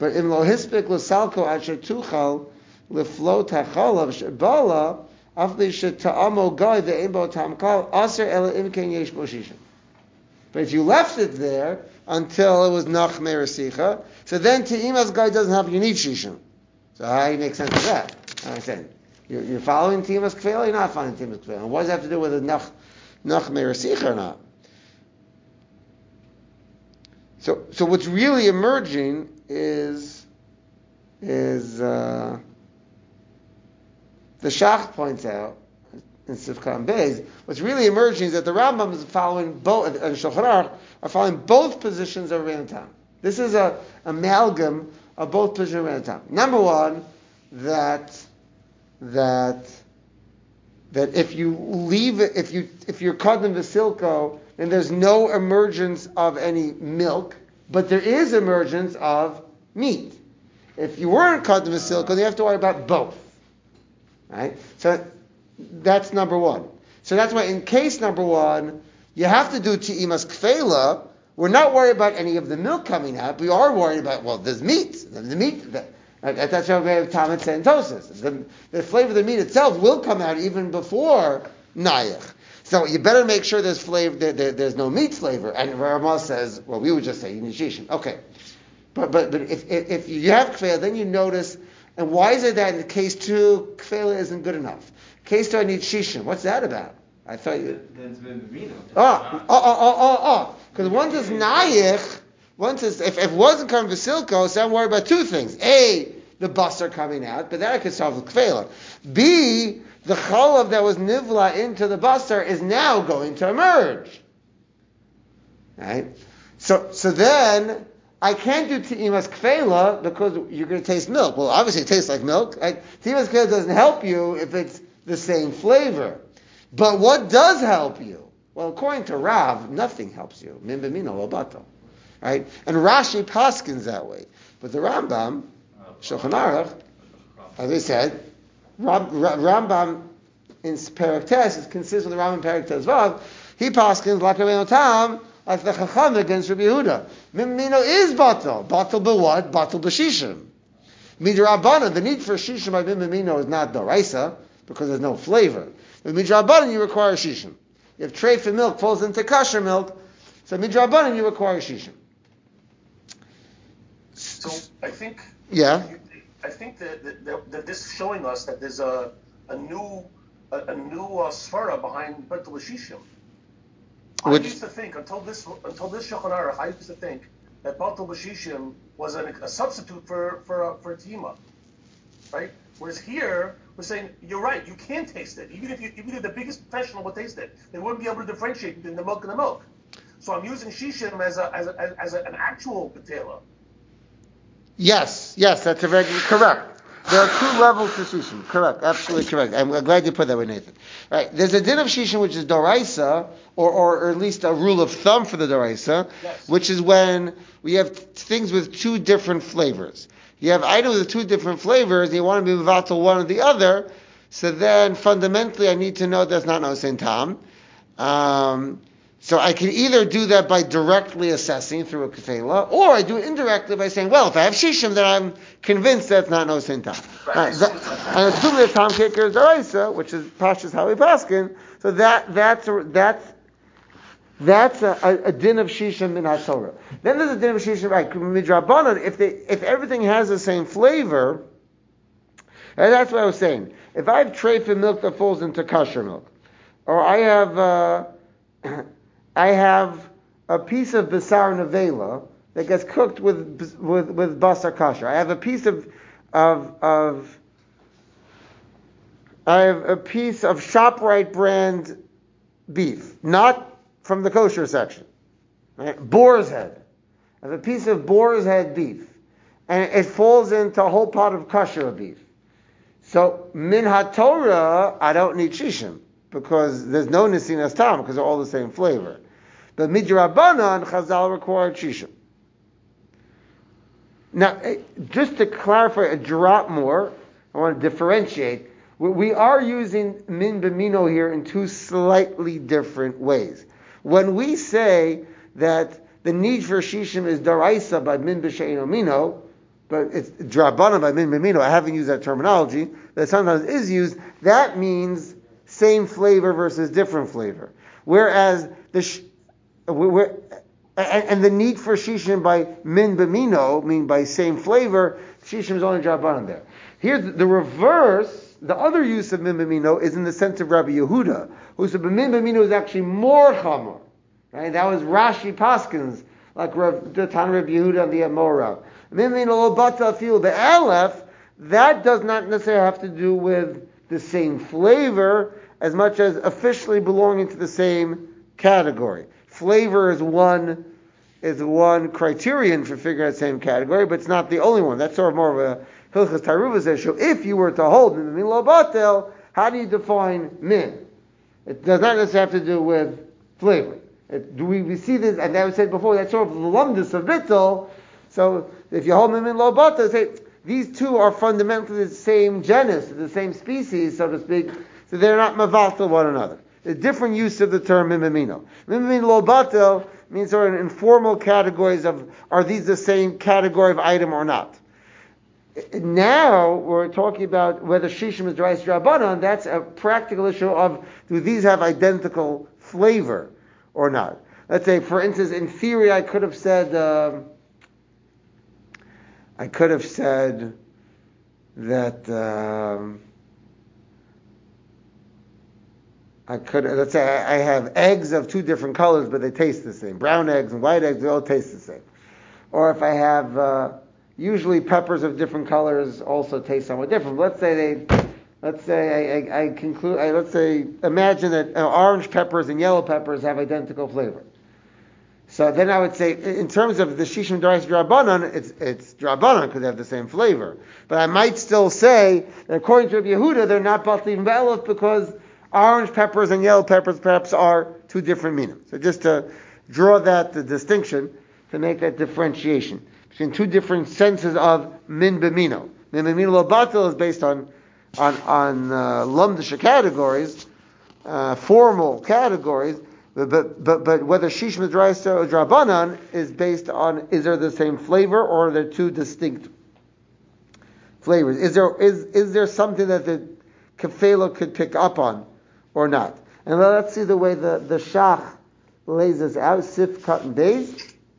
But im lo hispik l'salko asher tuchal leflot hachalav shebala afli sheta'amo goy ve'im bo tam kal aser ela imken yesh bo shishim. But if you left it there until it was nach merasicha, so then te'imas guy doesn't have, you need shishim. So how do you make sense of that? I understand. You're following te'imas kfeila, you're not following te'imas kfeila. And what does that have to do with a nach merasicha or not? So what's really emerging is the Shach points out in Sifkan Beis, what's really emerging is that the Rambam is following both, and Shulchan Aruch are following both positions of Rebbeinu Tam. This is a amalgam of both positions of Rebbeinu Tam. Number one, that if you leave it, if you're caught in Vasilko, then there's no emergence of any milk, but there is emergence of meat. If you weren't caught in Vasilko, then you have to worry about both. Right? So that's number one. So that's why in case number one, you have to do te'imas kfeila. We're not worried about any of the milk coming out. We are worried about, well, there's meat. The meat. That's why we have tamitz and tosis. The flavor of the meat itself will come out even before nayach. So you better make sure there's flavor. There's no meat flavor. And Ramah says, well, we would just say you need shishim. Okay, but if you have kfeila, then you notice. And why is it that in case 2, kfeila isn't good enough? Case 2, I need shishim. What's that about? I thought you... Then it's been vino. Because once it's nayich, if it wasn't coming Vasilko, so I'm worried about 2 things. A, the basar coming out, but that I could solve with kfeila. B, the chalav that was nivla into the basar is now going to emerge. Right? So then... I can't do te'imas kfeila because you're going to taste milk. Well, obviously it tastes like milk. Right? Te'imas kfeila doesn't help you if it's the same flavor. But what does help you? Well, according to Rav, nothing helps you. Min b'mino lo bato. Right? And Rashi paskins that way. But the Rambam, Shulchan Aruch, as I said, Rambam in Perek Tes is consistent with the Rambam in Perek Tes Vav. He paskins like Rebbeinu Tam, like the Chacham against Rabbi Yehuda. Mimino is batal. Batal b'what? Batal b'shishim. Midrabanan, the need for shishim by mimino is not doraisa, because there's no flavor. But midrabanan, you require shishim. If treifa milk falls into kosher milk, so midrabanan, you require shishim. So I think... Yeah? I think that this is showing us that there's a new svara behind batal b'shishim. I used to think, until this Shulchan Aruch, I used to think that batal b'shishim was a substitute for tima, right? Whereas here, we're saying, you're right, you can taste it. Even if the biggest professional would taste it, they wouldn't be able to differentiate between the milk and the milk. So I'm using shishim as an actual patela. Yes, that's a very correct. There are 2 levels to shishim. Correct, absolutely correct. I'm glad you put that with Nathan. Right, there's a din of shishim which is doraisa, or at least a rule of thumb for the doraisa, yes, which is when we have things with 2 different flavors. You have items with 2 different flavors, and you want to be mevatel one or the other. So then, fundamentally, I need to know that's not nosein tam. So I can either do that by directly assessing through a kefela, or I do it indirectly by saying, well, if I have shishim, then I'm convinced that's not nosein tam. Right. And assuming that tam kicker is daraisa, which is pashas how we paskin, so that's a din of shishim in HaTorah. Then there's a din of shishim by midrabanan. If everything has the same flavor, and that's what I was saying. If I have treifa milk that falls into kosher milk, or I have a piece of basar nevela that gets cooked with basar kosher. I have a piece of ShopRite brand beef, not from the kosher section. Right? Boar's head. I have a piece of boar's head beef, and it falls into a whole pot of kosher beef. So min haTorah, I don't need shishim because there's no nesinas tam because they're all the same flavor. But midrabanan, Chazal required shishim. Now, just to clarify a drop more, I want to differentiate. We are using min b'mino here in 2 slightly different ways. When we say that the need for shishim is daraisa by min b'she'eno mino, but it's Drabanan by Min Bimino. I haven't used that terminology. That sometimes is used. That means same flavor versus different flavor. Whereas and the need for Shishim by Min Bimino, meaning by same flavor, Shishim is only Drabanan there. Here, the reverse. The other use of Min Bimino is in the sense of Rabbi Yehuda, who said Min Bimino is actually more Chamor. Right? That was Rashi Paskins, like the Tan Rabbi Yehuda and the Amora. Min Bimino lo bata fil the Aleph, that does not necessarily have to do with the same flavor as much as officially belonging to the same category. Flavor is one criterion for figuring out the same category, but it's not the only one. That's sort of more of a Hilchas Taruvas issue. If you were to hold Min Bimino lo batel, how do you define min? It does not necessarily have to do with flavor. Do we see this? And I said before, that's sort of the lumdus of bittul. So if you hold Min Bimino lo batel, say these two are fundamentally the same genus, the same species, so to speak. So they're not mavatal one another. A different use of the term Min Bimino. Min Bimino lo batel means sort of informal categories of, are these the same category of item or not? Now we're talking about whether Shishim is Drais Rabbanan. That's a practical issue of, do these have identical flavor or not? Let's say, for instance, in theory, I could have said that let's say I have eggs of two different colors, but they taste the same. Brown eggs and white eggs, they all taste the same. Or if I have usually peppers of different colors also taste somewhat different. Let's say imagine that orange peppers and yellow peppers have identical flavor. So then I would say, in terms of the Shishim Drais Drabanan, it's Drabanan because they have the same flavor. But I might still say that according to Rabbi Yehuda, they're not Batal even Ba'elef because orange peppers and yellow peppers perhaps are two different meanings. So just to draw the distinction, to make that differentiation between two different senses of Min Bimino. Min Bimino lo batel is based on lumdisha categories, formal categories, but whether Shishim Drais or Drabanan is based on, is there the same flavor or are there two distinct flavors? Is there something that the kefela could pick up on or not? And let's see the way the Shach lays this out. Sif cut and days.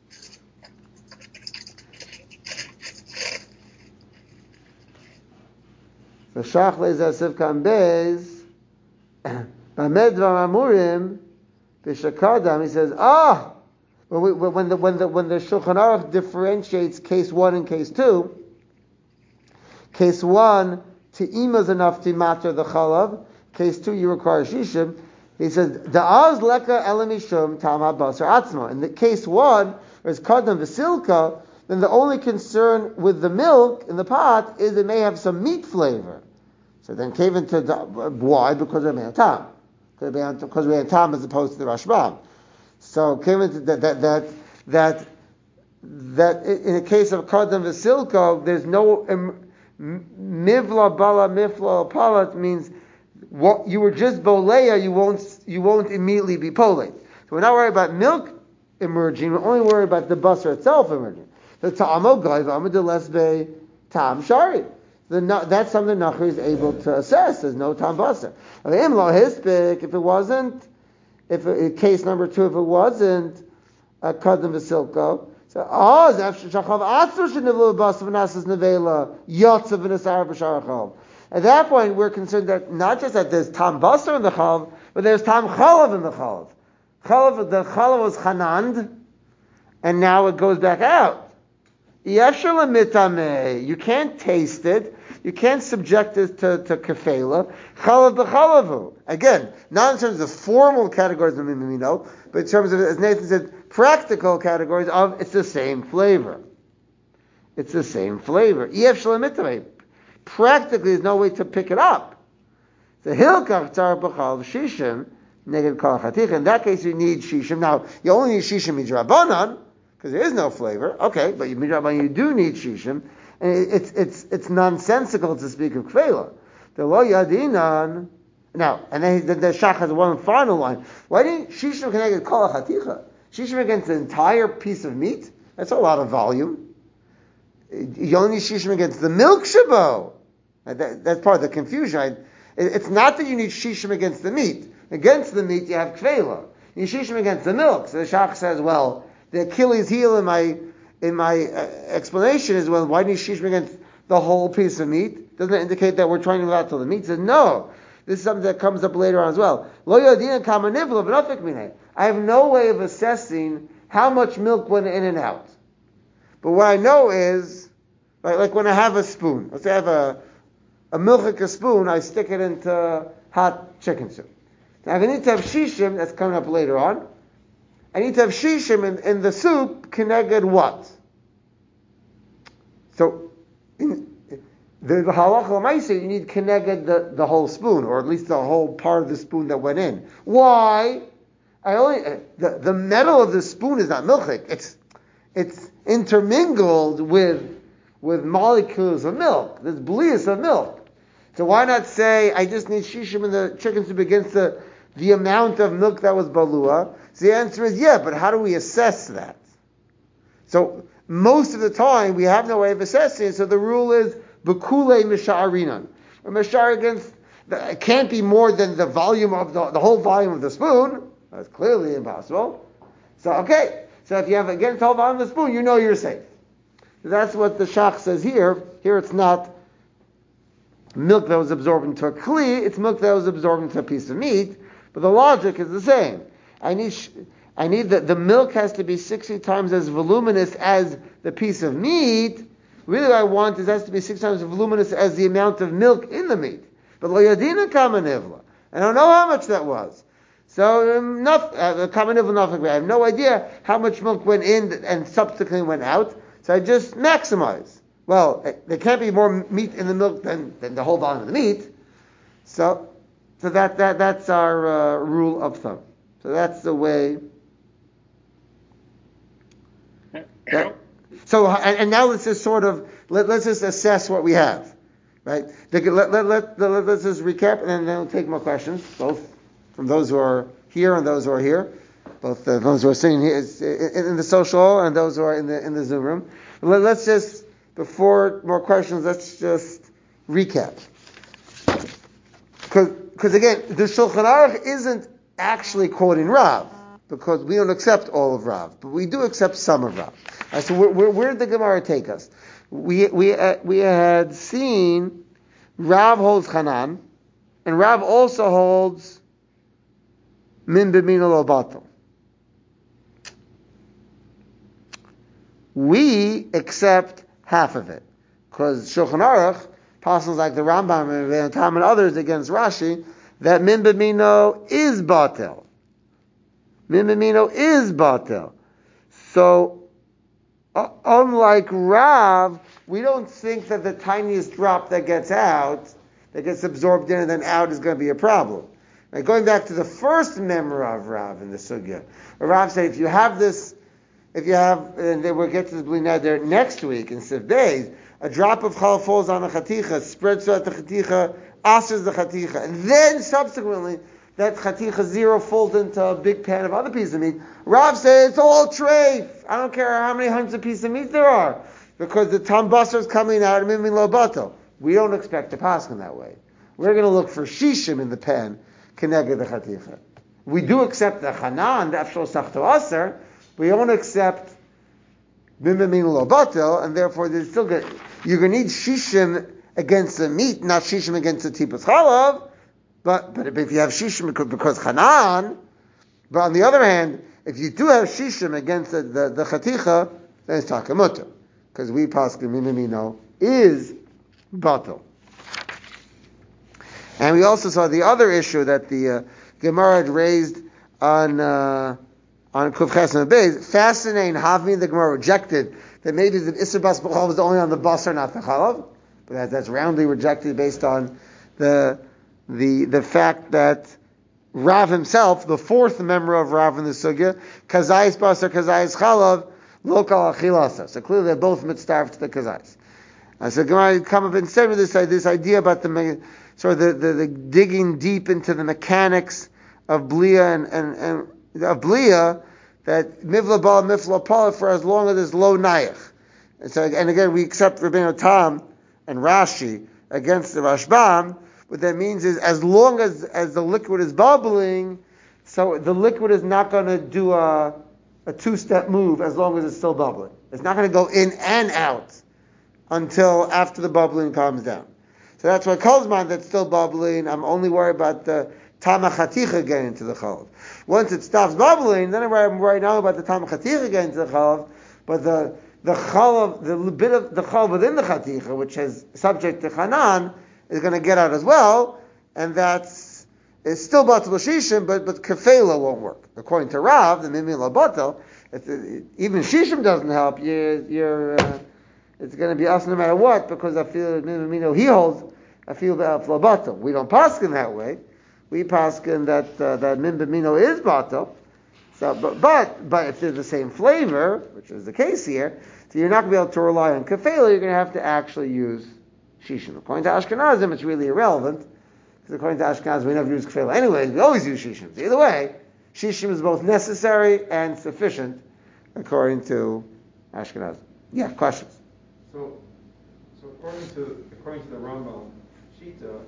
The Shach lays out Sif cut and days. Bamed v'amurim b'shakadam. He says, when the Shulchan Aruch differentiates case 1 and case 2, case 1 te'ima is enough to matter the chalav. Case 2, you require shishim. He says, Da'az leka elamishum tam habasar atzma. In the case 1, whereas kadam v'silka, then the only concern with the milk in the pot is it may have some meat flavor. So then came into why? Because of tam. Because we had tam as opposed to the Rashbam. So came into that in a case of kadam v'silka, there's no mivla bala mifla palat means what you were just boleya, you won't immediately be polate. So we're not worried about milk emerging, we're only worried about the basar itself emerging. The ta'amo gaiv amadelesbe tam shari. That's something the Nachri is able to assess. There's no tam basar. If it wasn't, case number 2, if it wasn't kadam v'silko, so at that point, we're concerned that not just that there's tam basar in the chalav, but there's tam chalav in the chalav. The chalav was chanand, and now it goes back out. You can't taste it. You can't subject it to kefela. Chalav b'chalavu. Again, not in terms of formal categories of mimino, but in terms of, as Nathan said, practical categories of it's the same flavor. It's the same flavor. Practically, there's no way to pick it up. The hilkach tzar b'chalav shishim neged kol chaticha. In that case, you need shishim. Now, you only need shishim midrabanan because there is no flavor. Okay, but midrabanan you do need shishim, and it's nonsensical to speak of kfela. The lo yadinan. Now, and then the Shach has one final line. Why didn't shishim neged kol chaticha? Shishim against the entire piece of meat? That's a lot of volume. You only need shishim against the milk shabo. That's part of the confusion. It's not that you need shishim against the meat. Against the meat, you have kvela. You need shishim against the milk. So the Shach says, well, the Achilles heel in my explanation is, well, why do you need shishim against the whole piece of meat? Doesn't it indicate that we're trying to out till the meat? He says, no. This is something that comes up later on as well. Lo yodina kama nivla v'nafik minei. I have no way of assessing how much milk went in and out. But what I know is, like when I have a spoon. Let's say I have a milchika spoon, I stick it into hot chicken soup. Now I need to have shishim, that's coming up later on. I need to have shishim in the soup, keneged what? So, in the halacha l'maaseh, you need keneged the whole spoon, or at least the whole part of the spoon that went in. Why? The metal of the spoon is not milchik. It's intermingled with molecules of milk. There's blias of milk. So why not say, I just need shishim in the chicken soup against the amount of milk that was balua? So the answer is, yeah, but how do we assess that? So most of the time, we have no way of assessing it, so the rule is, b'kulei misha'arinan. Or misha'ar against, it can't be more than the volume of the whole volume of the spoon. That's clearly impossible. So, okay. So if you have against the whole volume of the spoon, you know you're safe. So that's what the Shach says here. Here it's not milk that was absorbed into a kli, it's milk that was absorbed into a piece of meat, but the logic is the same. I need the milk has to be 60 times as voluminous as the piece of meat. Really what I want is it has to be 6 times as voluminous as the amount of milk in the meat. But lo yadina kama nivla. I don't know how much that was. So, I have no idea how much milk went in and subsequently went out, so I just maximize. Well, there can't be more meat in the milk than the whole volume of the meat. So that's our rule of thumb. So that's the way. And now let's just let's just assess what we have, right? Let's just recap, and then we'll take more questions, both from those who are here and those who are here, both those who are sitting here in the social and those who are in the Zoom room. Let's just, before more questions, let's just recap. Because again, the Shulchan Aruch isn't actually quoting Rav, because we don't accept all of Rav, but we do accept some of Rav. Right, so where did the Gemara take us? We had seen Rav holds Chanan, and Rav also holds Min b'mina lo batel. We accept half of it, because Shulchan Aruch, apostles like the Rambam and Tam and others against Rashi, that Min b'mino is batel. Min b'mino is batel. So, unlike Rav, we don't think that the tiniest drop that gets out, that gets absorbed in and then out, is going to be a problem. Now, going back to the first memra of Rav in the Sugya, where Rav said, if you have, and then we'll get to the Bli Neder next week in Sif Beis, a drop of chal falls on a chaticha, spreads throughout the chaticha, asers the chaticha, and then subsequently, that chaticha zero falls into a big pan of other pieces of meat. Rav said, it's all treif. I don't care how many hundreds of pieces of meat there are, because the tam basar is coming out of mimin lo batel. We don't expect to pass in that way. We're going to look for shishim in the pan, keneged the chaticha. We do accept the chanan, the afshal sachto aser. We don't accept mimin lo batel, and therefore there's still good. You're going to need shishim against the meat, not shishim against the tipas chalav. But if you have shishim because chanan, but on the other hand, if you do have shishim against the chaticha, then it's takamuta, because we paskin minamino is batel. And we also saw the other issue that the Gemara had raised on Kuf Ches and Beis. Fascinating, Havmi, the Gemara rejected that maybe the Isser Bas B'chol was only on the basar, not the chalav, but that's roundly rejected based on the fact that Rav himself, the fourth member of Rav in the Sugya, Kazayis Basar, Kazayis Chalav, Lokal Achilasa. So clearly they're both mitzvah to the Kazayis. So Gemara come up instead with this idea about the digging deep into the mechanics of Blia and of Blia, that Mivla Bala Mifla Pala for as long as there's low Nayach. And again, we accept Rabbeinu Tam and Rashi against the Rashbam. What that means is, as long as the liquid is bubbling, so the liquid is not going to do a two-step move as long as it's still bubbling. It's not going to go in and out until after the bubbling calms down. So that's why Kolzman that's still bubbling, I'm only worried about the Tama Chaticha getting into the Chalav. Once it stops bubbling, then I'm worried not about the Tama Chaticha getting into the Chalav, but the Chalav, the bit of the Chalav within the Chaticha, which is subject to Chanan, is going to get out as well, and it's still Batal Shishim, but Kefela won't work. According to Rav, the Mimi La Batal, even Shishim doesn't help, it's going to be us no matter what, because I feel he holds I feel Flabato. We don't paskin that way. We paskin that Min B'mino is Bato. So, but if they're the same flavor, which is the case here, so you're not going to be able to rely on kefela. You're going to have to actually use shishim. According to Ashkenazim, it's really irrelevant, because according to Ashkenazim, we never use kefela anyways. We always use shishim. So either way, shishim is both necessary and sufficient, according to Ashkenazim. Yeah, questions. So according to the Rambam Shita,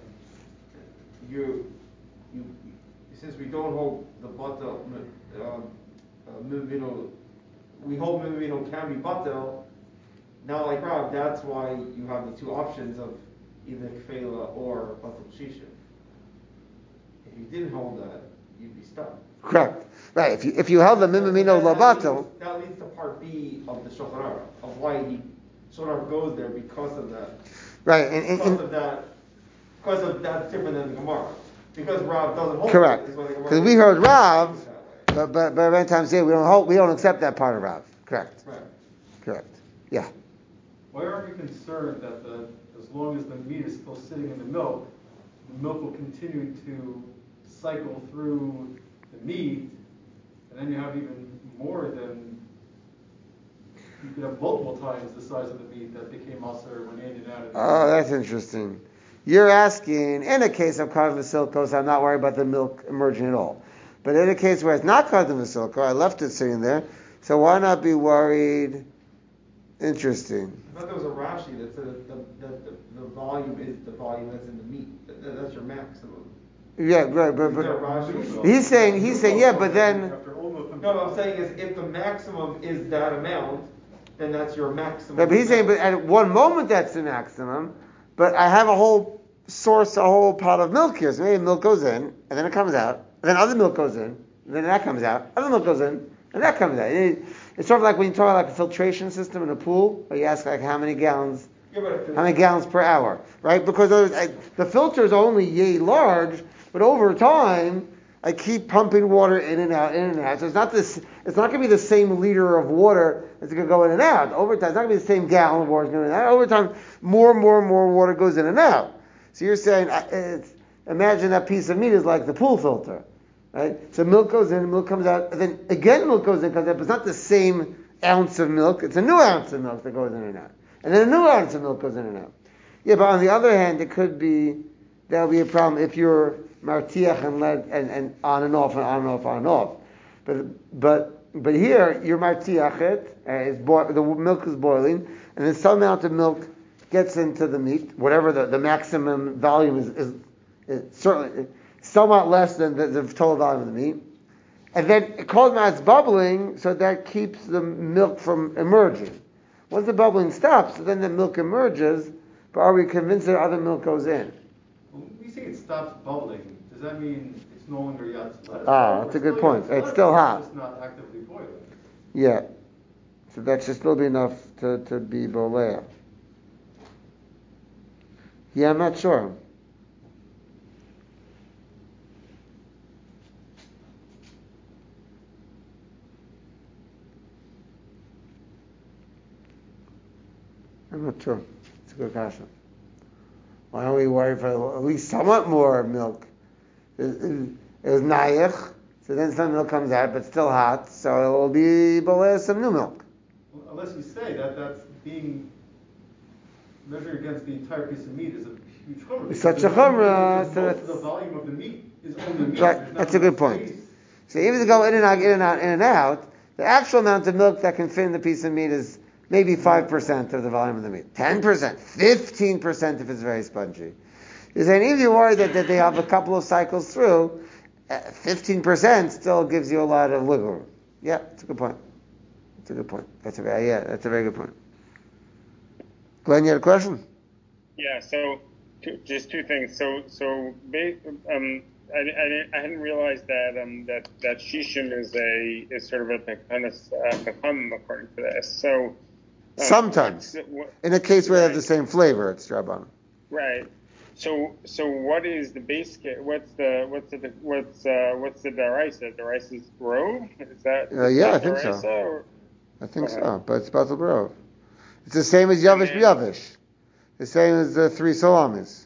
you since we don't hold the batel mivino, we hold mivino can be batel. Now, like Rav, that's why you have the two options of either kfela or batel shishim. If you didn't hold that, you'd be stuck. Correct. Right. If you held the mivino labatel, that leads to part B of the Shulchan Aruch, of why he sort of goes there because of that. Right. Because of that's different than the Gemara. Because Rav doesn't hold correct. Because we heard Rav, but many times here we don't accept that part of Rav. Correct. Right. Correct. Yeah. Why aren't we concerned that as long as the meat is still sitting in the milk will continue to cycle through the meat, and then you have even more than you could have multiple times the size of the meat that became usher when in and out of the Oh, that's interesting. You're asking, in a case of Kardan Vasilkos, I'm not worried about the milk emerging at all. But in a case where it's not Kardan Vasilko, I left it sitting there, so why not be worried? Interesting. I thought there was a Rashi that said that the volume is the volume that's in the meat. That's your maximum. Yeah, right, but he's saying, yeah, but then... No, I'm saying is if the maximum is that amount, then that's your maximum. Right, but he's saying, but at one moment that's the maximum, but I have a whole pot of milk here, so maybe milk goes in, and then it comes out, and then other milk goes in, and then that comes out, other milk goes in, and that comes out. It's sort of like when you talk about like a filtration system in a pool, where you ask like how many gallons per hour, right? Because the filter is only yay large, but over time, I keep pumping water in and out. So it's not going to be the same liter of water that's going to go in and out. Over time, it's not going to be the same gallon of water that's going in and out. Over time, more and more water goes in and out. So you're saying, imagine that piece of meat is like the pool filter, right? So milk goes in, milk comes out, and then again milk goes in, comes out, but it's not the same ounce of milk. It's a new ounce of milk that goes in and out. And then a new ounce of milk goes in and out. Yeah, but on the other hand, it could be, that'll be a problem if you're martiach and let and on and off and on and off on and off. But here you're martiach it, the milk is boiling, and then some amount of milk gets into the meat, whatever the maximum volume is certainly somewhat less than the total volume of the meat. And then it calls it's bubbling, so that keeps the milk from emerging. Once the bubbling stops, then the milk emerges, but are we convinced that other milk goes in? When we say it stops bubbling, does that mean it's no longer yet? That's a good point. It's still hot. It's just not actively boiling. Yeah. So that should still be enough to be bolea. Yeah, I'm not sure. I'm not sure. It's a good question. Why don't we worry for at least somewhat more milk? It was nayich, so then some milk comes out, but still hot, so it will be some new milk. Well, unless you say that's being measured against the entire piece of meat is a huge chumrah. It's such a chumrah. So the volume of the meat is only meat. Right, that's a good point. So even to go in and out, the actual amount of milk that can fit in the piece of meat is maybe 5% of the volume of the meat. 10%, 15% if it's very spongy. You're saying if you're worried that they have a couple of cycles through, 15% still gives you a lot of wiggle room. Yeah, that's a good point. That's a very good point. Glenn, you had a question? Yeah, so just two things. I hadn't realized that shishim is sort of a mechanis chacham according to this. So sometimes in a case where they have the same flavor, it's Rabban. Right. So what is the base case? What's the daraisa? Daraisa's grove? Is that? Yeah, I think so. Or? I think so, but it's Batal Grove. It's the same as Yavish B'Yavish. The same as the 3 salamis.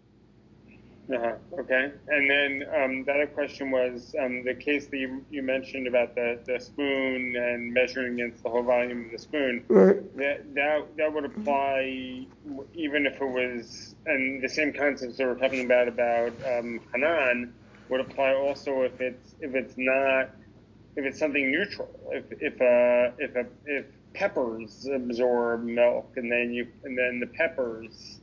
Okay. And then the other question was the case that you mentioned about the spoon and measuring against the whole volume of the spoon. Right. That would apply even if it was, and the same concepts that we're talking about Hanan would apply also if it's something neutral. If peppers absorb milk and then the peppers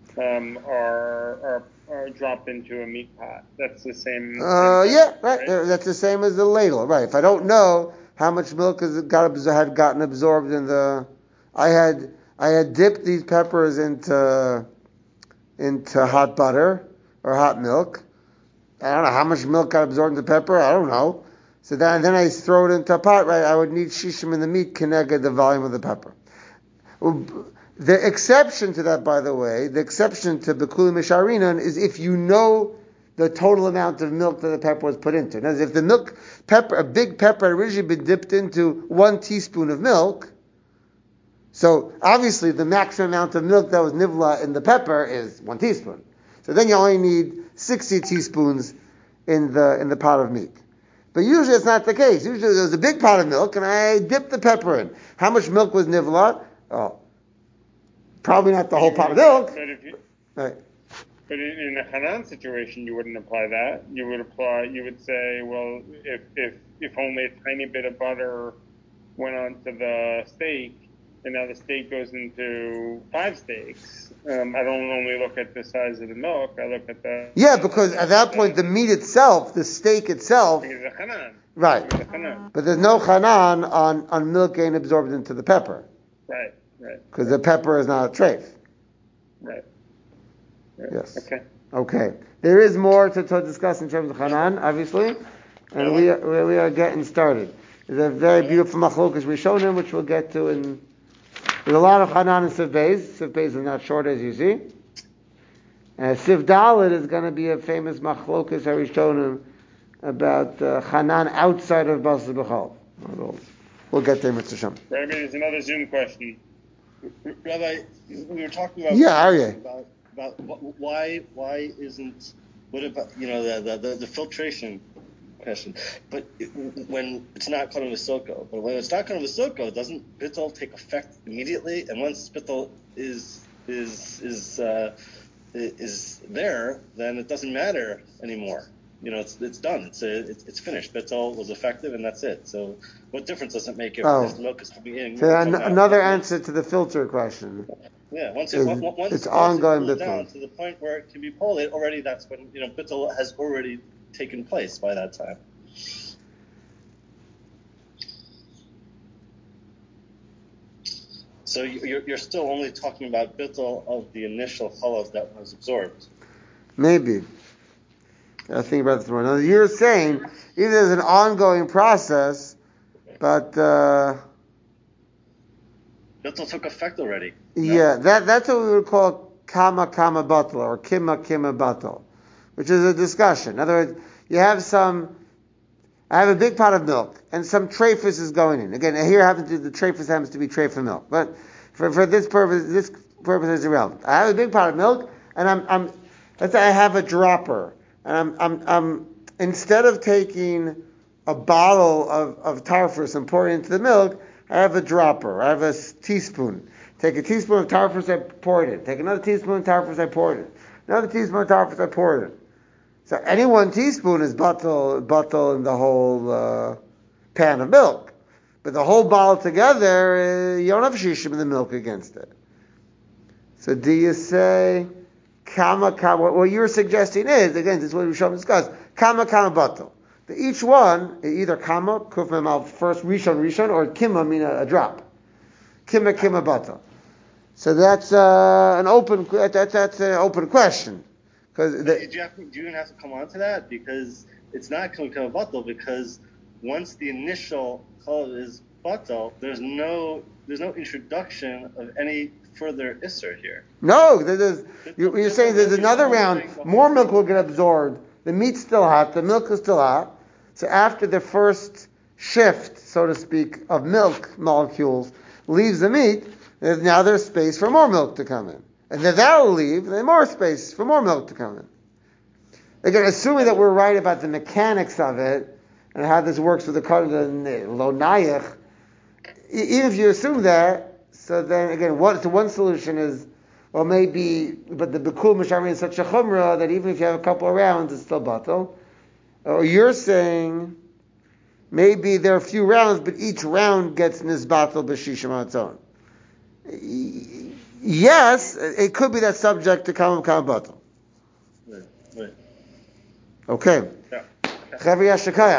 are dropped into a meat pot. That's the same. Yeah, right. That's the same as the ladle, right? If I don't know how much milk had gotten absorbed in the, I had dipped these peppers into hot butter or hot milk. I don't know how much milk got absorbed in the pepper. I don't know. So then I throw it into a pot, right? I would need shishim in the meat connected the volume of the pepper. The exception to that, by the way, the exception to Bekuli Misharinan is if you know the total amount of milk that the pepper was put into. Now, if the a big pepper had originally been dipped into 1 teaspoon of milk, so obviously the maximum amount of milk that was nivla in the pepper is 1 teaspoon. So then you only need 60 teaspoons in the pot of meat. But usually it's not the case. Usually there's a big pot of milk and I dipped the pepper in. How much milk was nivla? Oh, probably not the whole pot of milk. Right. But in a Hanan situation, you wouldn't apply that. You would say, well, if only a tiny bit of butter went onto the steak, and now the steak goes into 5 steaks, I don't only look at the size of the milk, I look at the... Yeah, because at that point, the meat itself, the steak itself... is a Hanan. Right. But there's no Hanan on milk getting absorbed into the pepper. Right. Because the pepper is not a treif. Right. Yes. Okay. There is more to discuss in terms of Hanan, obviously, and we are getting started. There's a very beautiful machlokas Rishonim, which we'll get to in... There's a lot of Hanan and Siv Beis. Siv Beis is not short, as you see. Siv Dalet is going to be a famous machlokas Rishonim about Hanan outside of Basar B'chal. We'll get there, Mr. Shem. Rabbi, there's another Zoom question. Rabbi, we were talking about about why isn't, what about the filtration question? But when it's not Kohen V'Soko, but when it's not Kohen V'Soko, doesn't bittul take effect immediately? And once bittul is there, then it doesn't matter anymore. It's done. It's finished. Bittul was effective, and that's it. So, what difference does it make if the milk is coming in? So another answer to the filter question. Yeah, once it's ongoing bittul bittul down to the point where it can be pulled, already that's when bittul has already taken place by that time. So you're still only talking about bittul of the initial chalav that was absorbed. Maybe. I think about this more. Now, you're saying either there's an ongoing process, but bittul took effect already. Yeah, that's what we would call kama batal or kima batal, which is a discussion. In other words, I have a big pot of milk, and some treifus is going in. Again, here the treifus happens to be treifa milk, but for this purpose is irrelevant. I have a big pot of milk, and let's say I have a dropper. And I'm instead of taking a bottle of tarfus and pouring it into the milk, I have a dropper. I have a teaspoon. Take a teaspoon of tarfus, I pour it in. Take another teaspoon of tarfus, I pour it in. Another teaspoon of tarfus, I pour it in. So any 1 teaspoon is batal in the whole pan of milk. But the whole bottle together, you don't have shishim in the milk against it. So do you say, kama, what you're suggesting is, again, this is what we shall discuss, kama batal. Each one, either kama, kuf memal, first rishon, or kima, mean a drop. Kima batal. So that's an open question. Do you even have to come on to that? Because it's not kima batal, because once the initial call is batal, there's no introduction of any further isser here. No, you're saying there's another round. More milk will get absorbed. The meat's still hot. The milk is still hot. So after the first shift, so to speak, of milk molecules leaves the meat, there's space for more milk to come in. And then that'll leave, there's more space for more milk to come in. Again, assuming that we're right about the mechanics of it and how this works with the lo nayach, even if you assume that, so then again, one solution is, well, maybe, but the Bekul Mishari is such a chumrah that even if you have a couple of rounds, it's still batal. Or you're saying, maybe there are a few rounds, but each round gets nisbatal b'shishim on its own. Yes, it could be that subject to kam batal. Right. Okay.